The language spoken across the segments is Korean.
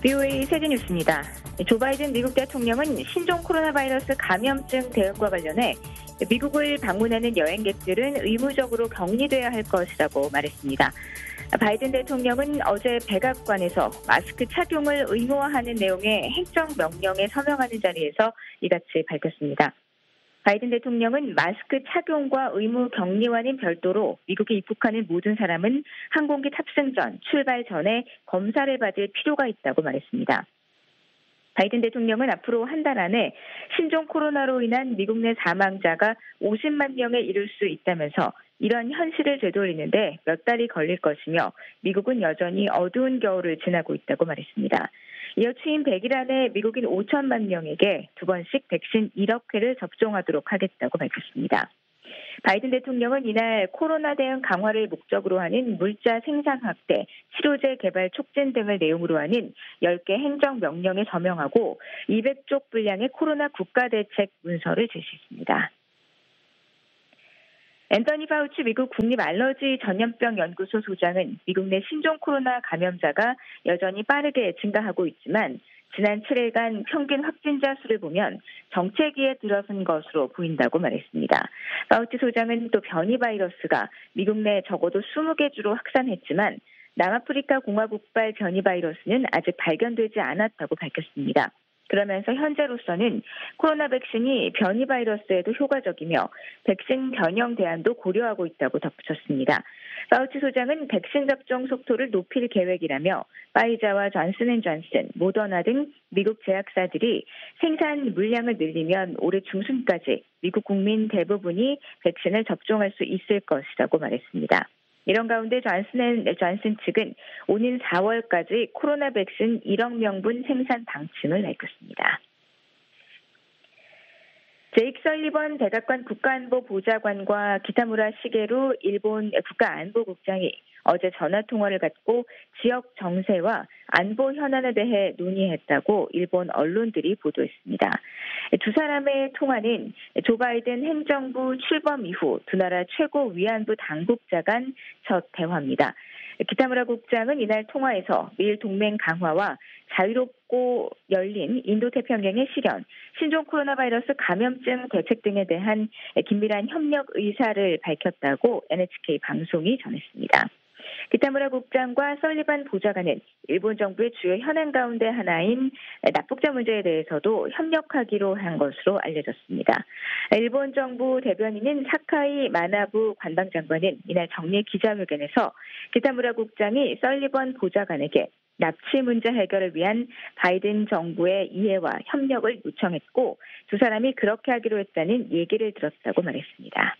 BOA 세계뉴스입니다. 조 바이든 미국 대통령은 신종 코로나 바이러스 감염증 대응과 관련해 미국을 방문하는 여행객들은 의무적으로 격리돼야 할 것이라고 말했습니다. 바이든 대통령은 어제 백악관에서 마스크 착용을 의무화하는 내용의 행정명령에 서명하는 자리에서 이같이 밝혔습니다. 바이든 대통령은 마스크 착용과 의무 격리와는 별도로 미국에 입국하는 모든 사람은 항공기 탑승 전, 출발 전에 검사를 받을 필요가 있다고 말했습니다. 바이든 대통령은 앞으로 한 달 안에 신종 코로나로 인한 미국 내 사망자가 50만 명에 이를 수 있다면서 이런 현실을 되돌리는데 몇 달이 걸릴 것이며 미국은 여전히 어두운 겨울을 지나고 있다고 말했습니다. 이어 취임 100일 안에 미국인 5천만 명에게 2번씩 백신 1억 회를 접종하도록 하겠다고 밝혔습니다. 바이든 대통령은 이날 코로나 대응 강화를 목적으로 하는 물자 생산 확대, 치료제 개발 촉진 등을 내용으로 하는 10개 행정명령에 서명하고 200쪽 분량의 코로나 국가대책 문서를 제시했습니다. 앤서니 파우치 미국 국립알러지 전염병 연구소 소장은 미국 내 신종 코로나 감염자가 여전히 빠르게 증가하고 있지만 지난 7일간 평균 확진자 수를 보면 정체기에 들어선 것으로 보인다고 말했습니다. 파우치 소장은 또 변이 바이러스가 미국 내 적어도 20개 주로 확산했지만 남아프리카 공화국발 변이 바이러스는 아직 발견되지 않았다고 밝혔습니다. 그러면서 현재로서는 코로나 백신이 변이 바이러스에도 효과적이며 백신 변형 대안도 고려하고 있다고 덧붙였습니다. 파우치 소장은 백신 접종 속도를 높일 계획이라며 파이자와 존슨앤존슨, 모더나 등 미국 제약사들이 생산 물량을 늘리면 올해 중순까지 미국 국민 대부분이 백신을 접종할 수 있을 것이라고 말했습니다. 이런 가운데 존슨앤존슨 측은 오는 4월까지 코로나 백신 1억 명분 생산 방침을 밝혔습니다. 제이크 설리번 백악관 국가안보보좌관과 기타무라 시게루 일본 국가안보국장이 어제 전화통화를 갖고 지역 정세와 안보 현안에 대해 논의했다고 일본 언론들이 보도했습니다. 두 사람의 통화는 조 바이든 행정부 출범 이후 두 나라 최고 위안부 당국자 간 첫 대화입니다. 기타무라 국장은 이날 통화에서 미일 동맹 강화와 자유롭고 열린 인도태평양의 실현, 신종 코로나 바이러스 감염증 대책 등에 대한 긴밀한 협력 의사를 밝혔다고 NHK 방송이 전했습니다. 기타무라 국장과 설리반 보좌관은 일본 정부의 주요 현안 가운데 하나인 납북자 문제에 대해서도 협력하기로 한 것으로 알려졌습니다. 일본 정부 대변인인 사카이 마나부 관방장관은 이날 정례 기자회견에서 기타무라 국장이 설리번 보좌관에게 납치 문제 해결을 위한 바이든 정부의 이해와 협력을 요청했고 두 사람이 그렇게 하기로 했다는 얘기를 들었다고 말했습니다.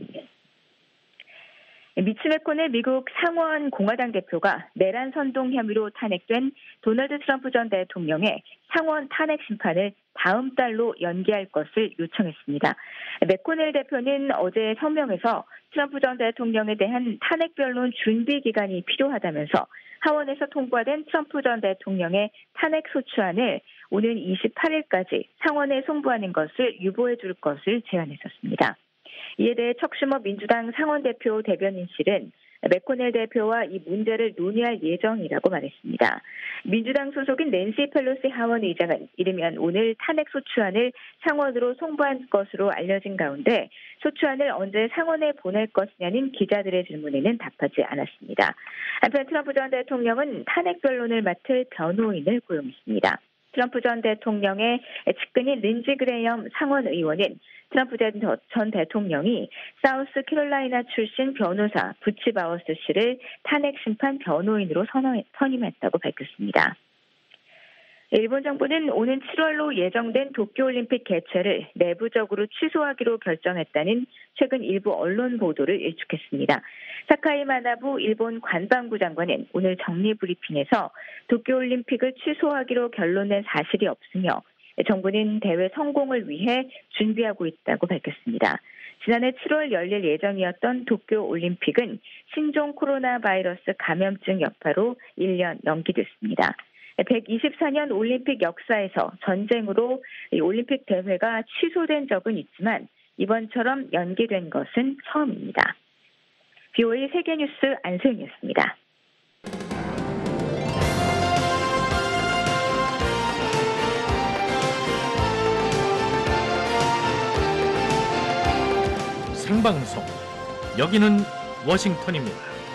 미치 맥코넬 미국 상원 공화당 대표가 내란 선동 혐의로 탄핵된 도널드 트럼프 전 대통령의 상원 탄핵 심판을 다음 달로 연기할 것을 요청했습니다. 맥코넬 대표는 어제 성명에서 트럼프 전 대통령에 대한 탄핵 변론 준비 기간이 필요하다면서 하원에서 통과된 트럼프 전 대통령의 탄핵 소추안을 오는 28일까지 상원에 송부하는 것을 유보해 줄 것을 제안했었습니다. 이에 대해 척 슈머 민주당 상원대표 대변인실은 맥코넬 대표와 이 문제를 논의할 예정이라고 말했습니다. 민주당 소속인 낸시 펠로시 하원 의장은 이르면 오늘 탄핵 소추안을 상원으로 송부한 것으로 알려진 가운데 소추안을 언제 상원에 보낼 것이냐는 기자들의 질문에는 답하지 않았습니다. 한편 트럼프 전 대통령은 탄핵 변론을 맡을 변호인을 고용했습니다. 트럼프 전 대통령의 측근인 린지 그레엄 상원 의원은 트럼프 전 대통령이 사우스 캐롤라이나 출신 변호사 부치 바워스 씨를 탄핵 심판 변호인으로 선임했다고 밝혔습니다. 일본 정부는 오는 7월로 예정된 도쿄올림픽 개최를 내부적으로 취소하기로 결정했다는 최근 일부 언론 보도를 일축했습니다. 사카이 마나부 일본 관방부 장관은 오늘 정례 브리핑에서 도쿄올림픽을 취소하기로 결론낸 사실이 없으며 정부는 대회 성공을 위해 준비하고 있다고 밝혔습니다. 지난해 7월 열릴 예정이었던 도쿄올림픽은 신종 코로나 바이러스 감염증 여파로 1년 연기됐습니다. 124년 올림픽 역사에서 전쟁으로 올림픽 대회가 취소된 적은 있지만 이번처럼 연기된 것은 처음입니다. BOA 세계뉴스 안소영이었습니다. 생방송. 여기는 워싱턴입니다.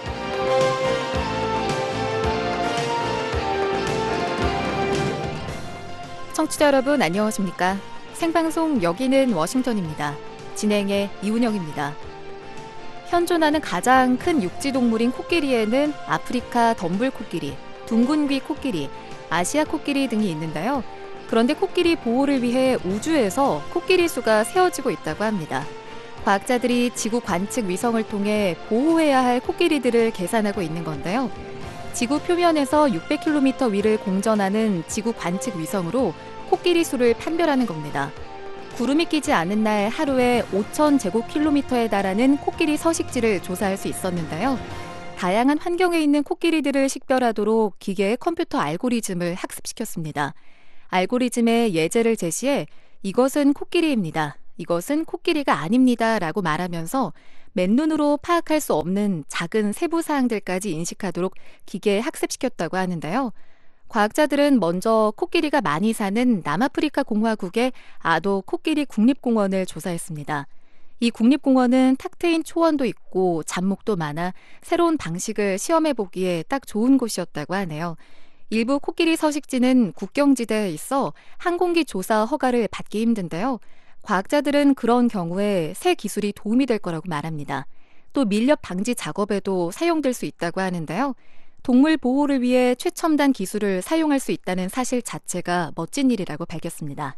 청취자 여러분 안녕하십니까? 생방송 여기는 워싱턴입니다. 진행의 이운영입니다. 현존하는 가장 큰 육지동물인 코끼리에는 아프리카 덤불 코끼리, 둥근귀 코끼리, 아시아 코끼리 등이 있는데요. 그런데 코끼리 보호를 위해 우주에서 코끼리 수가 세어지고 있다고 합니다. 과학자들이 지구 관측 위성을 통해 보호해야 할 코끼리들을 계산하고 있는 건데요. 지구 표면에서 600km 위를 공전하는 지구 관측 위성으로 코끼리 수를 판별하는 겁니다. 구름이 끼지 않은 날 하루에 5,000제곱킬로미터에 달하는 코끼리 서식지를 조사할 수 있었는데요. 다양한 환경에 있는 코끼리들을 식별하도록 기계의 컴퓨터 알고리즘을 학습시켰습니다. 알고리즘에 예제를 제시해 이것은 코끼리입니다. 이것은 코끼리가 아닙니다. 라고 말하면서 맨눈으로 파악할 수 없는 작은 세부 사항들까지 인식하도록 기계에 학습시켰다고 하는데요. 과학자들은 먼저 코끼리가 많이 사는 남아프리카 공화국의 아도 코끼리 국립공원을 조사했습니다. 이 국립공원은 탁 트인 초원도 있고 잡목도 많아 새로운 방식을 시험해보기에 딱 좋은 곳이었다고 하네요. 일부 코끼리 서식지는 국경지대에 있어 항공기 조사 허가를 받기 힘든데요. 과학자들은 그런 경우에 새 기술이 도움이 될 거라고 말합니다. 또 밀렵 방지 작업에도 사용될 수 있다고 하는데요. 동물 보호를 위해 최첨단 기술을 사용할 수 있다는 사실 자체가 멋진 일이라고 밝혔습니다.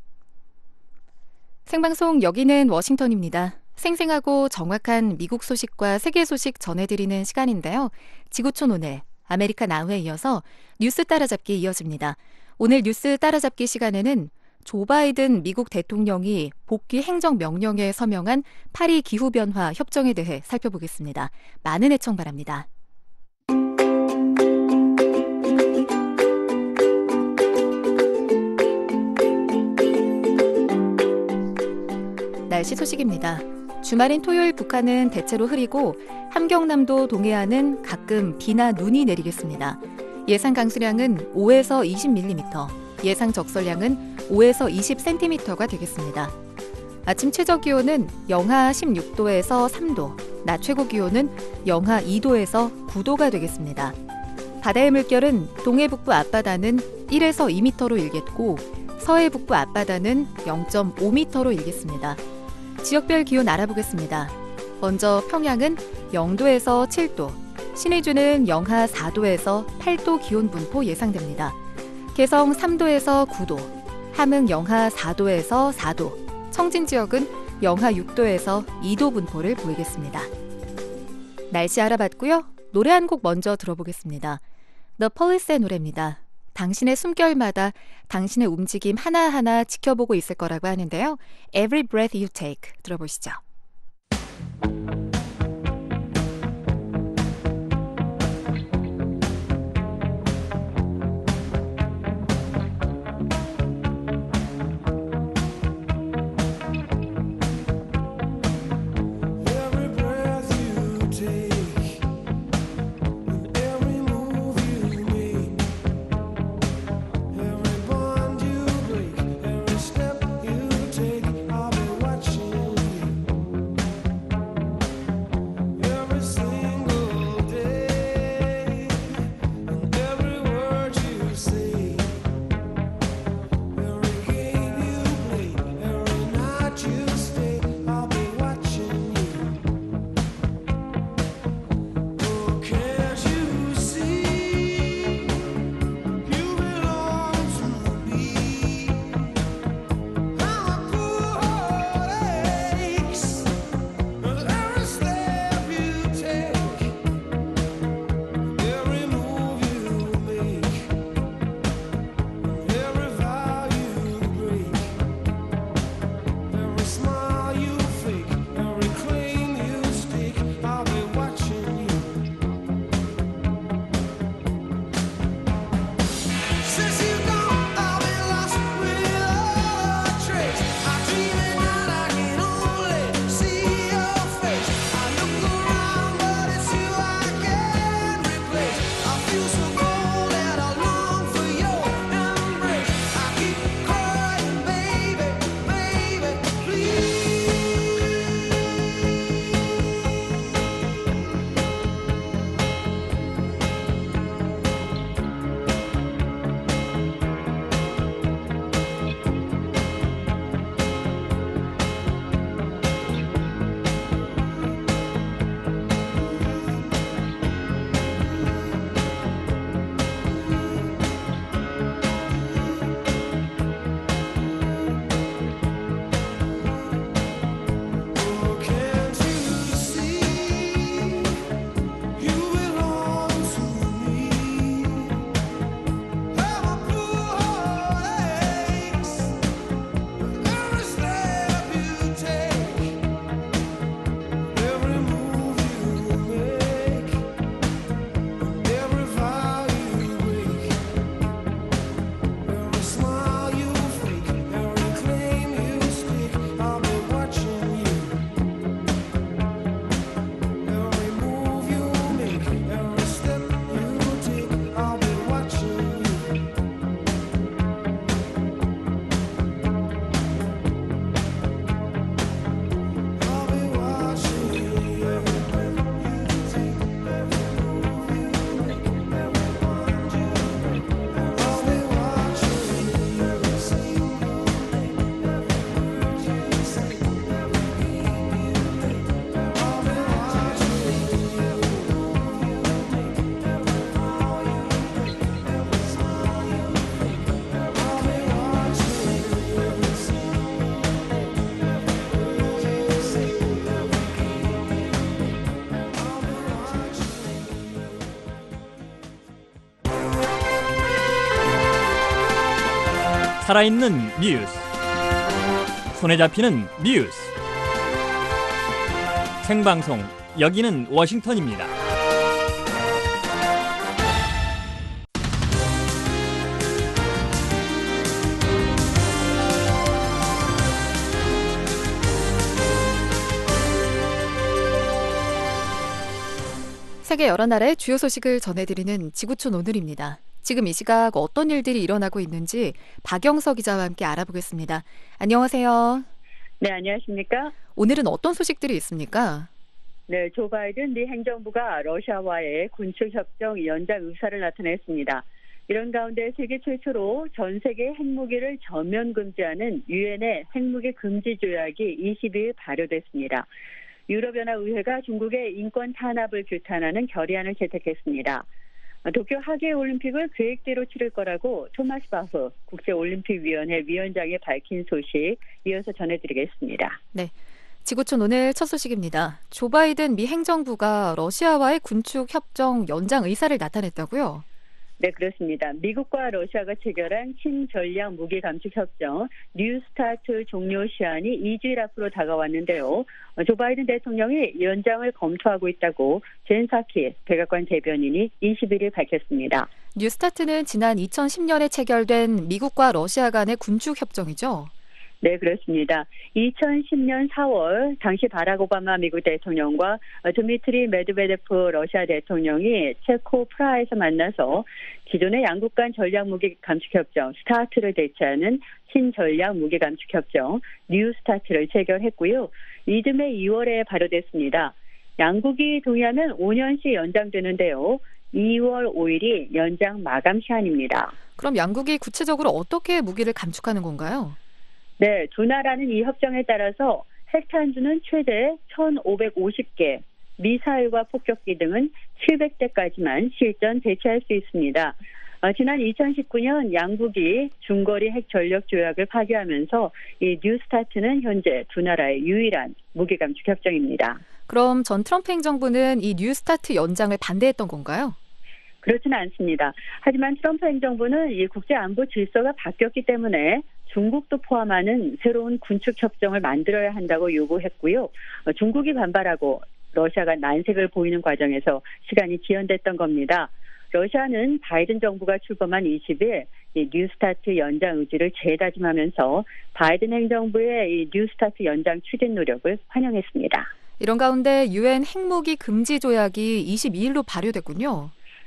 생방송 여기는 워싱턴입니다. 생생하고 정확한 미국 소식과 세계 소식 전해드리는 시간인데요. 지구촌 오늘, 아메리카 나우에 이어서 뉴스 따라잡기 이어집니다. 오늘 뉴스 따라잡기 시간에는 조 바이든 미국 대통령이 복귀 행정명령에 서명한 파리 기후변화 협정에 대해 살펴보겠습니다. 많은 애청 바랍니다. 날씨 소식입니다. 주말인 토요일 북한은 대체로 흐리고 함경남도 동해안은 가끔 비나 눈이 내리겠습니다. 예상 강수량은 5에서 20mm, 예상 적설량은 5에서 20cm가 되겠습니다. 아침 최저 기온은 영하 16도에서 3도, 낮 최고 기온은 영하 2도에서 9도가 되겠습니다. 바다의 물결은 동해 북부 앞바다는 1에서 2m로 일겠고 서해 북부 앞바다는 0.5m로 일겠습니다. 지역별 기온 알아보겠습니다. 먼저 평양은 0도에서 7도, 신의주는 영하 4도에서 8도 기온 분포 예상됩니다. 개성 3도에서 9도, 함흥 영하 4도에서 4도, 청진 지역은 영하 6도에서 2도 분포를 보이겠습니다. 날씨 알아봤고요. 노래 한 곡 먼저 들어보겠습니다. The Police의 노래입니다. 당신의 숨결마다 당신의 움직임 하나하나 지켜보고 있을 거라고 하는데요. Every breath you take 들어보시죠. 살아있는 뉴스, 손에 잡히는 뉴스, 생방송 여기는 워싱턴입니다. 세계 여러 나라의 주요 소식을 전해드리는 지구촌 오늘입니다. 지금 이 시각 어떤 일들이 일어나고 있는지 박영서 기자와 함께 알아보겠습니다. 안녕하세요. 네, 안녕하십니까? 오늘은 어떤 소식들이 있습니까? 네, 조 바이든 미 행정부가 러시아와의 군축협정 연장 의사를 나타냈습니다. 이런 가운데 세계 최초로 전 세계 핵무기를 전면 금지하는 유엔의 핵무기 금지 조약이 22일 발효됐습니다. 유럽연합의회가 중국의 인권 탄압을 규탄하는 결의안을 채택했습니다. 도쿄 하계올림픽을 계획대로 치를 거라고 토마스 바흐 국제올림픽위원회 위원장이 밝힌 소식 이어서 전해드리겠습니다. 네, 지구촌 오늘 첫 소식입니다. 조 바이든 미 행정부가 러시아와의 군축협정 연장 의사를 나타냈다고요? 네, 그렇습니다. 미국과 러시아가 체결한 신전략 무기 감축 협정 뉴스타트 종료 시한이 2주일 앞으로 다가왔는데요. 조 바이든 대통령이 연장을 검토하고 있다고 젠 사키 백악관 대변인이 21일 밝혔습니다. 뉴스타트는 지난 2010년에 체결된 미국과 러시아 간의 군축협정이죠? 네, 그렇습니다. 2010년 4월 당시 바락 오바마 미국 대통령과 드미트리 메드베데프 러시아 대통령이 체코 프라하에서 만나서 기존의 양국 간 전략무기 감축협정 스타트를 대체하는 신전략 무기 감축협정 뉴스타트를 체결했고요. 이듬해 2월에 발효됐습니다. 양국이 동의하면 5년씩 연장되는데요. 2월 5일이 연장 마감 시한입니다. 그럼 양국이 구체적으로 어떻게 무기를 감축하는 건가요? 네, 두 나라는 이 협정에 따라서 핵탄두는 최대 1,550개, 미사일과 폭격기 등은 700대까지만 실전 배치할 수 있습니다. 지난 2019년 양국이 중거리 핵 전력 조약을 파기하면서 이 뉴스타트는 현재 두 나라의 유일한 무기 감축 협정입니다. 그럼 전 트럼프 행정부는 이 뉴스타트 연장을 반대했던 건가요? 그렇지는 않습니다. 하지만 트럼프 행정부는 이 국제 안보 질서가 바뀌었기 때문에 중국도 포함하는 새로운 군축 협정을 만들어야 한다고 요구했고요. 중국이 반발하고 러시아가 난색을 보이는 과정에서 시간이 지연됐던 겁니다. 러시아는 바이든 정부가 출범한 20일 이 뉴스타트 연장 의지를 재다짐하면서 바이든 행정부의 이 뉴스타트 연장 추진 노력을 환영했습니다. 이런 가운데 유엔 핵무기 금지 조약이 22일로 발효됐군요.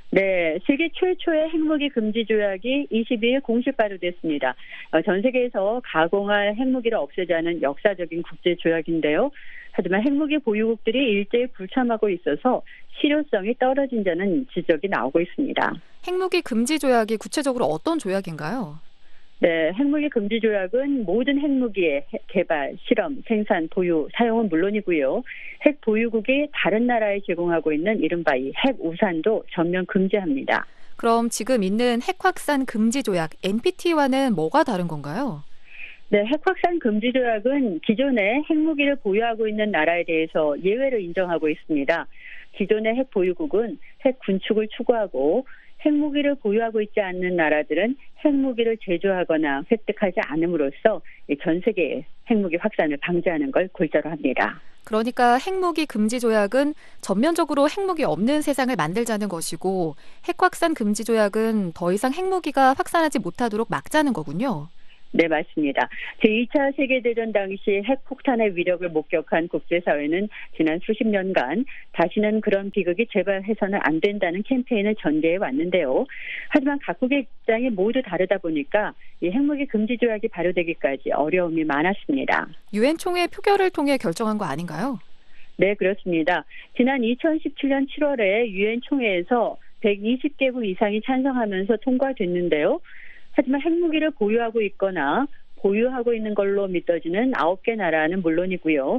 네, 세계 최초의 핵무기 금지 조약이 22일 공식 발효됐습니다. 전 세계에서 가공할 핵무기를 없애자는 역사적인 국제 조약인데요. 하지만 핵무기 보유국들이 일제히 불참하고 있어서 실효성이 떨어진다는 지적이 나오고 있습니다. 핵무기 금지 조약이 구체적으로 어떤 조약인가요? 네, 핵무기 금지 조약은 모든 핵무기의 개발, 실험, 생산, 보유, 사용은 물론이고요. 핵 보유국이 다른 나라에 제공하고 있는 이른바 이 핵 우산도 전면 금지합니다. 그럼 지금 있는 핵 확산 금지 조약 NPT와는 뭐가 다른 건가요? 네, 핵 확산 금지 조약은 기존에 핵무기를 보유하고 있는 나라에 대해서 예외를 인정하고 있습니다. 기존의 핵 보유국은 핵 군축을 추구하고 핵무기를 보유하고 있지 않는 나라들은 핵무기를 제조하거나 획득하지 않음으로써 전 세계의 핵무기 확산을 방지하는 걸 골자로 합니다. 그러니까 핵무기 금지 조약은 전면적으로 핵무기 없는 세상을 만들자는 것이고 핵 확산 금지 조약은 더 이상 핵무기가 확산하지 못하도록 막자는 거군요. 네, 맞습니다. 제2차 세계대전 당시 핵폭탄의 위력을 목격한 국제사회는 지난 수십 년간 다시는 그런 비극이 재발해서는 안 된다는 캠페인을 전개해 왔는데요. 하지만 각국의 입장이 모두 다르다 보니까 이 핵무기 금지 조약이 발효되기까지 어려움이 많았습니다. 유엔 총회 표결을 통해 결정한 거 아닌가요? 네, 그렇습니다. 지난 2017년 7월에 유엔 총회에서 120개국 이상이 찬성하면서 통과됐는데요. 하지만 핵무기를 보유하고 있거나 보유하고 있는 걸로 믿어지는 9개 나라는 물론이고요.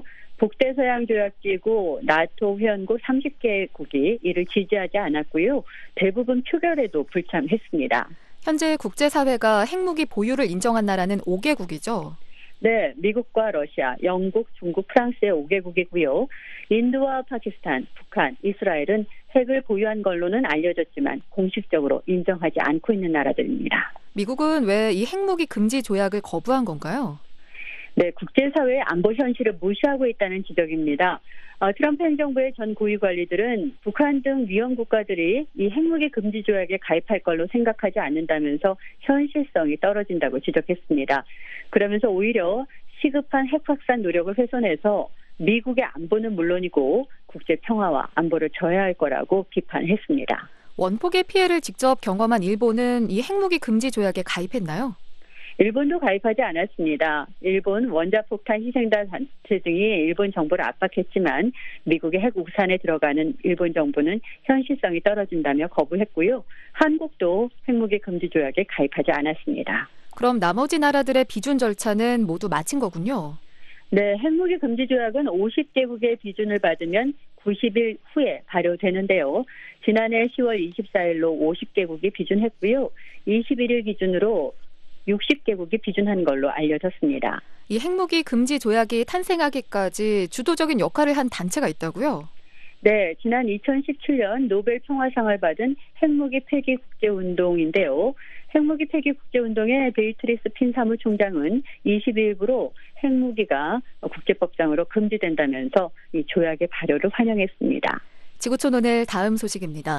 북대서양조약기구, 나토 회원국 30개국이 이를 지지하지 않았고요. 대부분 표결에도 불참했습니다. 현재 국제사회가 핵무기 보유를 인정한 나라는 5개국이죠. 네, 미국과 러시아, 영국, 중국, 프랑스의 5개국이고요. 인도와 파키스탄, 북한, 이스라엘은 핵을 보유한 걸로는 알려졌지만 공식적으로 인정하지 않고 있는 나라들입니다. 미국은 왜 이 핵무기 금지 조약을 거부한 건가요? 네, 국제사회의 안보 현실을 무시하고 있다는 지적입니다. 트럼프 행정부의 전 고위 관리들은 북한 등 위험 국가들이 이 핵무기 금지 조약에 가입할 걸로 생각하지 않는다면서 현실성이 떨어진다고 지적했습니다. 그러면서 오히려 시급한 핵 확산 노력을 훼손해서 미국의 안보는 물론이고 국제 평화와 안보를 저해할 거라고 비판했습니다. 원폭의 피해를 직접 경험한 일본은 이 핵무기 금지 조약에 가입했나요? 일본도 가입하지 않았습니다. 일본 원자폭탄 희생자 단체 등이 일본 정부를 압박했지만 미국의 핵 우산에 들어가는 일본 정부는 현실성이 떨어진다며 거부했고요. 한국도 핵무기 금지 조약에 가입하지 않았습니다. 그럼 나머지 나라들의 비준 절차는 모두 마친 거군요. 네, 핵무기 금지 조약은 50개국의 비준을 받으면 90일 후에 발효되는데요. 지난해 10월 24일로 50개국이 비준했고요. 21일 기준으로 60개국이 비준한 걸로 알려졌습니다. 이 핵무기 금지 조약이 탄생하기까지 주도적인 역할을 한 단체가 있다고요? 네, 지난 2017년 노벨 평화상을 받은 핵무기 폐기 국제운동인데요. 핵무기 폐기 국제운동의 베이트리스 핀 사무총장은 22일부로 핵무기가 국제법상으로 금지된다면서 이 조약의 발효를 환영했습니다. 지구촌 오늘 다음 소식입니다.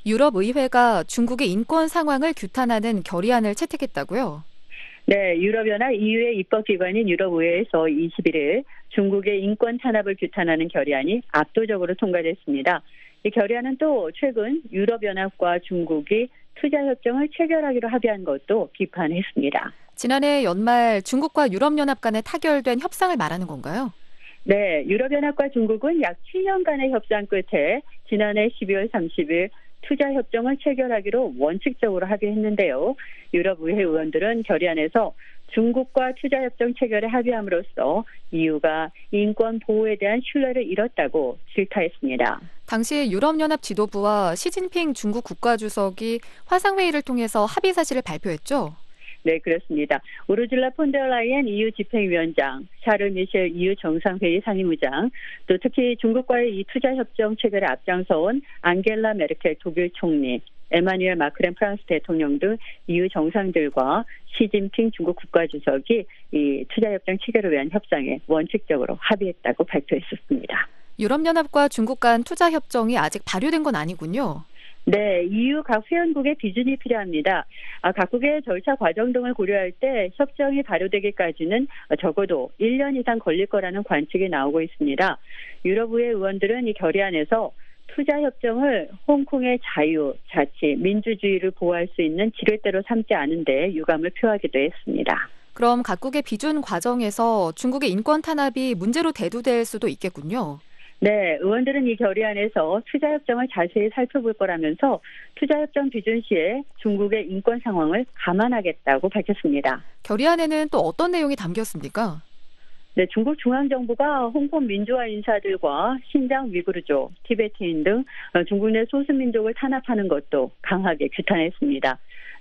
유럽의회가 중국의 인권 상황을 규탄하는 결의안을 채택했다고요? 네, 유럽연합 EU의 입법기관인 유럽의회에서 21일 중국의 인권 탄압을 규탄하는 결의안이 압도적으로 통과됐습니다. 이 결의안은 또 최근 유럽연합과 중국이 투자협정을 체결하기로 합의한 것도 비판했습니다. 지난해 연말 중국과 유럽연합 간에 타결된 협상을 말하는 건가요? 네, 유럽연합과 중국은 약 7년간의 협상 끝에 지난해 12월 30일 투자협정을 체결하기로 원칙적으로 합의했는데요. 유럽의회 의원들은 결의안에서 중국과 투자협정 체결에 합의함으로써 EU가 인권 보호에 대한 신뢰를 잃었다고 질타했습니다. 당시 유럽연합 지도부와 시진핑 중국 국가주석이 화상회의를 통해서 합의 사실을 발표했죠? 네, 그렇습니다. 우르줄라 폰데어라이엔 EU 집행위원장, 샤를 미셸 EU 정상회의 상임의장, 또 특히 중국과의 이 투자협정 체결에 앞장서온 앙겔라 메르켈 독일 총리, 에마뉘엘 마크렌 프랑스 대통령 등 EU 정상들과 시진핑 중국 국가주석이 이 투자협정 체결을 위한 협상에 원칙적으로 합의했다고 발표했었습니다. 유럽연합과 중국 간 투자협정이 아직 발효된 건 아니군요. 네, EU 각 회원국의 비준이 필요합니다. 각국의 절차 과정 등을 고려할 때 협정이 발효되기까지는 적어도 1년 이상 걸릴 거라는 관측이 나오고 있습니다. 유럽의회 의원들은 이 결의안에서 투자협정을 홍콩의 자유, 자치, 민주주의를 보호할 수 있는 지렛대로 삼지 않은데 유감을 표하기도 했습니다. 그럼 각국의 비준 과정에서 중국의 인권 탄압이 문제로 대두될 수도 있겠군요. 네, 의원들은 이 결의안에서 투자협정을 자세히 살펴볼 거라면서 투자협정 비준 시에 중국의 인권 상황을 감안하겠다고 밝혔습니다. 결의안에는 또 어떤 내용이 담겼습니까? 네, 중국 중앙정부가 홍콩 민주화 인사들과 신장 위구르족, 티베트인 등 중국 내 소수민족을 탄압하는 것도 강하게 규탄했습니다.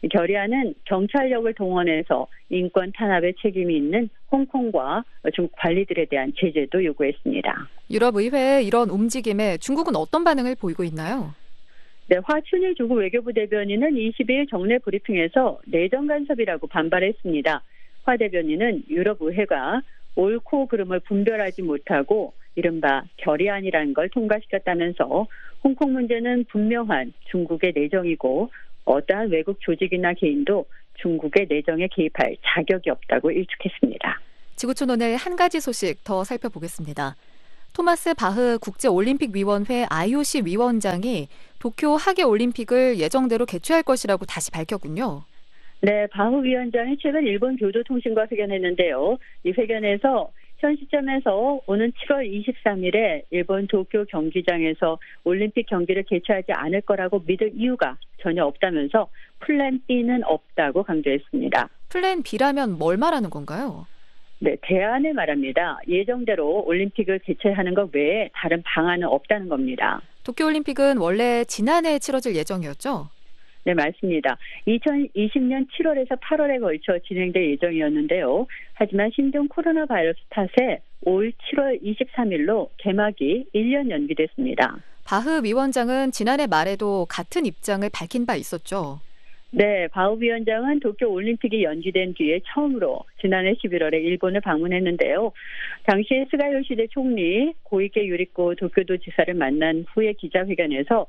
결의안은 경찰력을 동원해서 인권 탄압의 책임이 있는 홍콩과 중국 관리들에 대한 제재도 요구했습니다. 유럽의회의 이런 움직임에 중국은 어떤 반응을 보이고 있나요? 네, 화춘일 중국 외교부 대변인은 22일 정례 브리핑에서 내정 간섭이라고 반발했습니다. 화 대변인은 유럽의회가 옳고 그름을 분별하지 못하고 이른바 결의안이라는 걸 통과시켰다면서 홍콩 문제는 분명한 중국의 내정이고 어떠한 외국 조직이나 개인도 중국의 내정에 개입할 자격이 없다고 일축했습니다. 지구촌 오늘 한 가지 소식 더 살펴보겠습니다. 토마스 바흐 국제올림픽위원회 IOC 위원장이 도쿄 하계올림픽을 예정대로 개최할 것이라고 다시 밝혔군요. 네, 바흐 위원장이 최근 일본 교도통신과 회견했는데요. 이 회견에서 현 시점에서 오는 7월 23일에 일본 도쿄 경기장에서 올림픽 경기를 개최하지 않을 거라고 믿을 이유가 전혀 없다면서 플랜 B는 없다고 강조했습니다. 플랜 B라면 뭘 말하는 건가요? 네, 대안을 말합니다. 예정대로 올림픽을 개최하는 것 외에 다른 방안은 없다는 겁니다. 도쿄올림픽은 원래 지난해 치러질 예정이었죠? 네, 맞습니다. 2020년 7월에서 8월에 걸쳐 진행될 예정이었는데요. 하지만 신종 코로나 바이러스 탓에 올 7월 23일로 개막이 1년 연기됐습니다. 바흐 위원장은 지난해 말에도 같은 입장을 밝힌 바 있었죠. 네, 바흐 위원장은 도쿄올림픽이 연기된 뒤에 처음으로 지난해 11월에 일본을 방문했는데요. 당시에 스가 요시대 총리, 고이케 유리코 도쿄도지사를 만난 후에 기자회견에서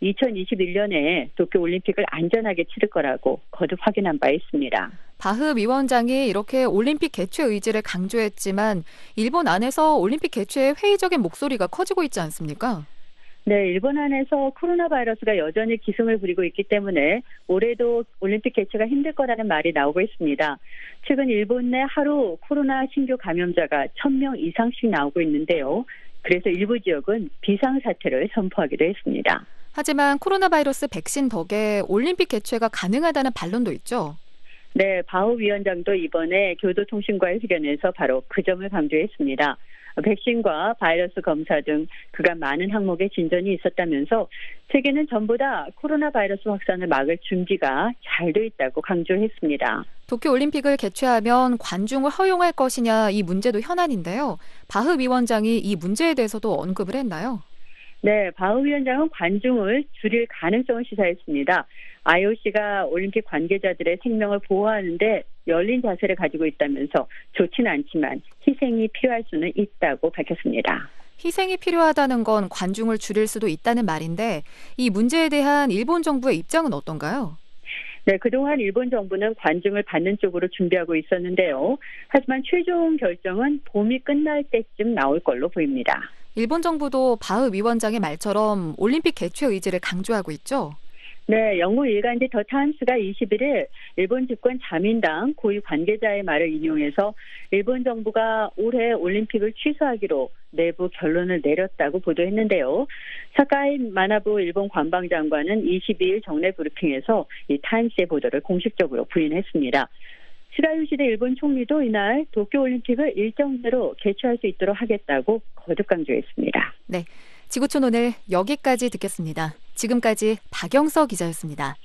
2021년에 도쿄올림픽을 안전하게 치를 거라고 거듭 확인한 바 있습니다. 바흐 위원장이 이렇게 올림픽 개최 의지를 강조했지만 일본 안에서 올림픽 개최에 회의적인 목소리가 커지고 있지 않습니까? 네, 일본 안에서 코로나 바이러스가 여전히 기승을 부리고 있기 때문에 올해도 올림픽 개최가 힘들 거라는 말이 나오고 있습니다. 최근 일본 내 하루 코로나 신규 감염자가 1,000명 이상씩 나오고 있는데요. 그래서 일부 지역은 비상사태를 선포하기도 했습니다. 하지만 코로나 바이러스 백신 덕에 올림픽 개최가 가능하다는 반론도 있죠. 네, 바흐 위원장도 이번에 교도통신과의 회견에서 바로 그 점을 강조했습니다. 백신과 바이러스 검사 등 그간 많은 항목의 진전이 있었다면서 세계는 전부 다 코로나 바이러스 확산을 막을 준비가 잘 돼 있다고 강조했습니다. 도쿄올림픽을 개최하면 관중을 허용할 것이냐 이 문제도 현안인데요. 바흐 위원장이 이 문제에 대해서도 언급을 했나요? 네, 바흐 위원장은 관중을 줄일 가능성을 시사했습니다. IOC가 올림픽 관계자들의 생명을 보호하는데 열린 자세를 가지고 있다면서 좋지는 않지만 희생이 필요할 수는 있다고 밝혔습니다. 희생이 필요하다는 건 관중을 줄일 수도 있다는 말인데 이 문제에 대한 일본 정부의 입장은 어떤가요? 네, 그동안 일본 정부는 관중을 받는 쪽으로 준비하고 있었는데요. 하지만 최종 결정은 봄이 끝날 때쯤 나올 걸로 보입니다. 일본 정부도 바흐 위원장의 말처럼 올림픽 개최 의지를 강조하고 있죠. 네, 영국 일간지 더 타임스가 21일 일본 집권 자민당 고위 관계자의 말을 인용해서 일본 정부가 올해 올림픽을 취소하기로 내부 결론을 내렸다고 보도했는데요. 사카이 마나부 일본 관방장관은 22일 정례 브리핑에서 이 타임스의 보도를 공식적으로 부인했습니다. 스가 요시대 일본 총리도 이날 도쿄올림픽을 일정대로 개최할 수 있도록 하겠다고 거듭 강조했습니다. 네, 지구촌 오늘 여기까지 듣겠습니다. 지금까지 박영서 기자였습니다.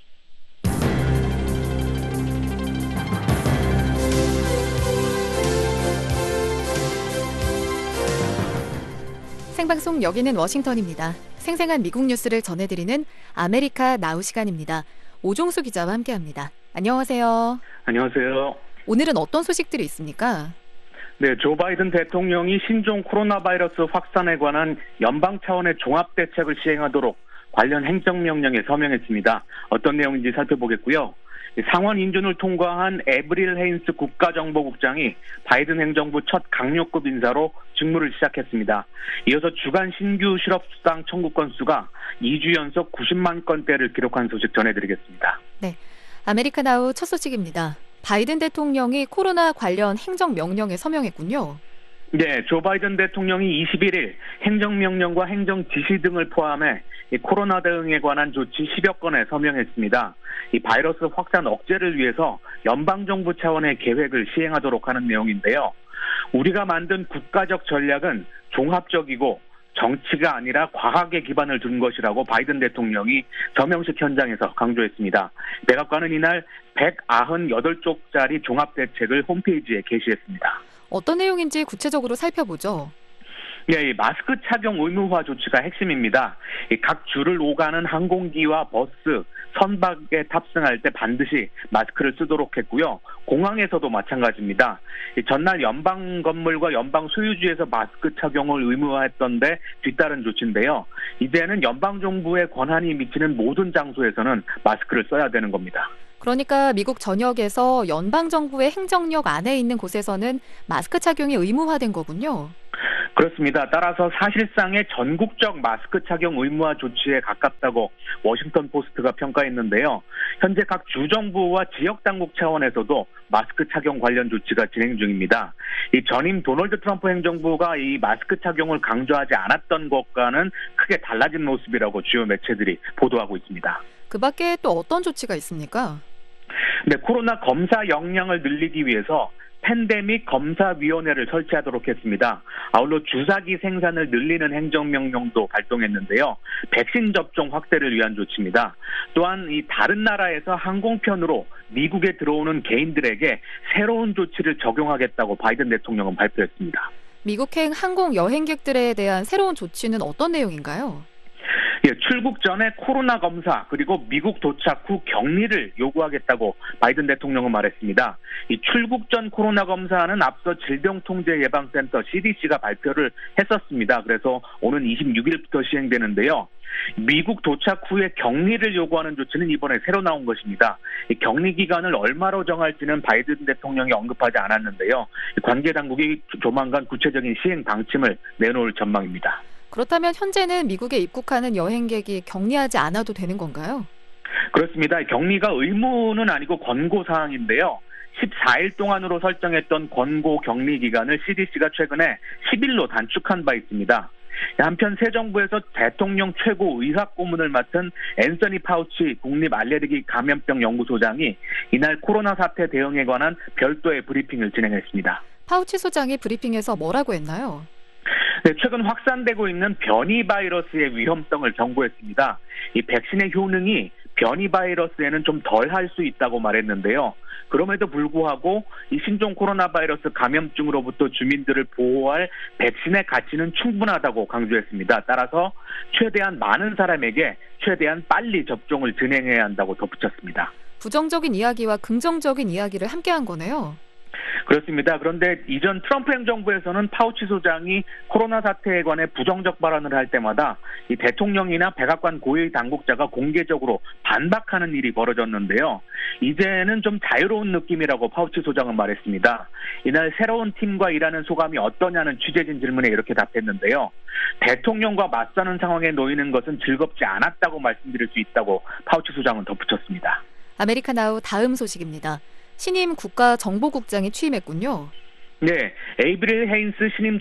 생방송 여기는 워싱턴입니다. 생생한 미국 뉴스를 전해드리는 아메리카 나우 시간입니다. 오종수 기자와 함께합니다. 안녕하세요. 안녕하세요. 오늘은 어떤 소식들이 있습니까? 네, 조 바이든 대통령이 신종 코로나 바이러스 확산에 관한 연방 차원의 종합 대책을 시행하도록 관련 행정명령에 서명했습니다. 어떤 내용인지 살펴보겠고요. 상원 인준을 통과한 에브릴 헤인스 국가정보국장이 바이든 행정부 첫 강력급 인사로 직무를 시작했습니다. 이어서 주간 신규 실업수당 청구 건수가 2주 연속 90만 건대를 기록한 소식 전해드리겠습니다. 네, 아메리카 나우 첫 소식입니다. 바이든 대통령이 코로나 관련 행정명령에 서명했군요. 네, 조 바이든 대통령이 21일 행정명령과 행정지시 등을 포함해 이 코로나 대응에 관한 조치 10여 건에 서명했습니다. 이 바이러스 확산 억제를 위해서 연방정부 차원의 계획을 시행하도록 하는 내용인데요. 우리가 만든 국가적 전략은 종합적이고 정치가 아니라 과학에 기반을 둔 것이라고 바이든 대통령이 서명식 현장에서 강조했습니다. 백악관은 이날 198쪽짜리 종합대책을 홈페이지에 게시했습니다. 어떤 내용인지 구체적으로 살펴보죠. 네, 마스크 착용 의무화 조치가 핵심입니다. 각 줄을 오가는 항공기와 버스, 선박에 탑승할 때 반드시 마스크를 쓰도록 했고요. 공항에서도 마찬가지입니다. 전날 연방 건물과 연방 소유지에서 마스크 착용을 의무화했던데 뒤따른 조치인데요. 이제는 연방 정부의 권한이 미치는 모든 장소에서는 마스크를 써야 되는 겁니다. 그러니까 미국 전역에서 연방정부의 행정력 안에 있는 곳에서는 마스크 착용이 의무화된 거군요. 그렇습니다. 따라서 사실상의 전국적 마스크 착용 의무화 조치에 가깝다고 워싱턴 포스트가 평가했는데요. 현재 각 주정부와 지역당국 차원에서도 마스크 착용 관련 조치가 진행 중입니다. 이 전임 도널드 트럼프 행정부가 이 마스크 착용을 강조하지 않았던 것과는 크게 달라진 모습이라고 주요 매체들이 보도하고 있습니다. 그 밖에 또 어떤 조치가 있습니까? 네, 코로나 검사 역량을 늘리기 위해서 팬데믹 검사위원회를 설치하도록 했습니다. 아울러 주사기 생산을 늘리는 행정명령도 발동했는데요. 백신 접종 확대를 위한 조치입니다. 또한 이 다른 나라에서 항공편으로 미국에 들어오는 개인들에게 새로운 조치를 적용하겠다고 바이든 대통령은 발표했습니다. 미국행 항공 여행객들에 대한 새로운 조치는 어떤 내용인가요? 예, 출국 전에 코로나 검사 그리고 미국 도착 후 격리를 요구하겠다고 바이든 대통령은 말했습니다. 이 출국 전 코로나 검사는 앞서 질병통제예방센터 CDC가 발표를 했었습니다. 그래서 오는 26일부터 시행되는데요. 미국 도착 후에 격리를 요구하는 조치는 이번에 새로 나온 것입니다. 이 격리 기간을 얼마로 정할지는 바이든 대통령이 언급하지 않았는데요. 관계 당국이 조만간 구체적인 시행 방침을 내놓을 전망입니다. 그렇다면 현재는 미국에 입국하는 여행객이 격리하지 않아도 되는 건가요? 그렇습니다. 격리가 의무는 아니고 권고사항인데요. 14일 동안으로 설정했던 권고 격리 기간을 CDC가 최근에 10일로 단축한 바 있습니다. 한편 새 정부에서 대통령 최고 의학 고문을 맡은 앤서니 파우치 국립 알레르기 감염병 연구소장이 이날 코로나 사태 대응에 관한 별도의 브리핑을 진행했습니다. 파우치 소장이 브리핑에서 뭐라고 했나요? 네, 최근 확산되고 있는 변이 바이러스의 위험성을 경고했습니다. 이 백신의 효능이 변이 바이러스에는 좀 덜 할 수 있다고 말했는데요. 그럼에도 불구하고 이 신종 코로나 바이러스 감염증으로부터 주민들을 보호할 백신의 가치는 충분하다고 강조했습니다. 따라서 최대한 많은 사람에게 최대한 빨리 접종을 진행해야 한다고 덧붙였습니다. 부정적인 이야기와 긍정적인 이야기를 함께한 거네요. 그렇습니다. 그런데 이전 트럼프 행정부에서는 파우치 소장이 코로나 사태에 관해 부정적 발언을 할 때마다 이 대통령이나 백악관 고위 당국자가 공개적으로 반박하는 일이 벌어졌는데요. 이제는 좀 자유로운 느낌이라고 파우치 소장은 말했습니다. 이날 새로운 팀과 일하는 소감이 어떠냐는 취재진 질문에 이렇게 답했는데요. 대통령과 맞서는 상황에 놓이는 것은 즐겁지 않았다고 말씀드릴 수 있다고 파우치 소장은 덧붙였습니다. 아메리카나우 다음 소식입니다. 신임 국가정보국장이 취임했군요. 네, 에이브릴 헤인스 신임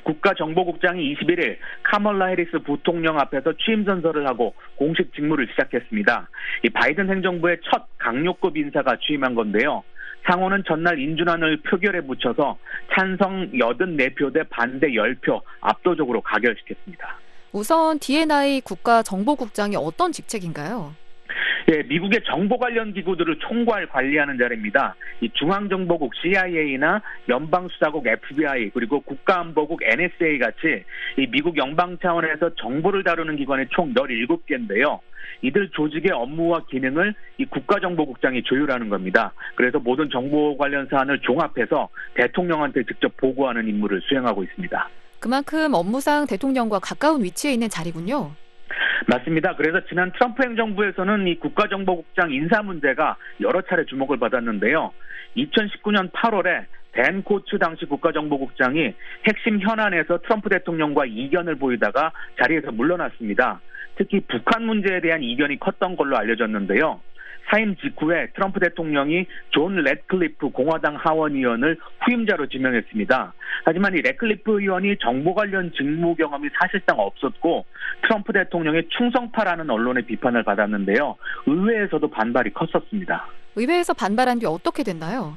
국가정보국장이 21일 카멀라 해리스 부통령 앞에서 취임 선서를 하고 공식 직무를 시작했습니다. 이 바이든 행정부의 첫 강력급 인사가 취임한 건데요. 상원은 전날 인준안을 표결에 붙여서 찬성 84표 대 반대 10표 압도적으로 가결시켰습니다. 우선 D&I 국가정보국장이 어떤 직책인가요? 예, 미국의 정보 관련 기구들을 총괄 관리하는 자리입니다. 이 중앙정보국 CIA나 연방수사국 FBI 그리고 국가안보국 NSA 같이 이 미국 연방 차원에서 정보를 다루는 기관이 총 17개인데요. 이들 조직의 업무와 기능을 이 국가정보국장이 조율하는 겁니다. 그래서 모든 정보 관련 사안을 종합해서 대통령한테 직접 보고하는 임무를 수행하고 있습니다. 그만큼 업무상 대통령과 가까운 위치에 있는 자리군요. 맞습니다. 그래서 지난 트럼프 행정부에서는 이 국가정보국장 인사 문제가 여러 차례 주목을 받았는데요. 2019년 8월에 댄 코츠 당시 국가정보국장이 핵심 현안에서 트럼프 대통령과 이견을 보이다가 자리에서 물러났습니다. 특히 북한 문제에 대한 이견이 컸던 걸로 알려졌는데요. 사임 직후에 트럼프 대통령이 존 래클리프 공화당 하원 의원을 후임자로 지명했습니다. 하지만 이 래클리프 의원이 정보 관련 직무 경험이 사실상 없었고 트럼프 대통령의 충성파라는 언론의 비판을 받았는데요. 의회에서도 반발이 컸었습니다. 의회에서 반발한 뒤 어떻게 됐나요?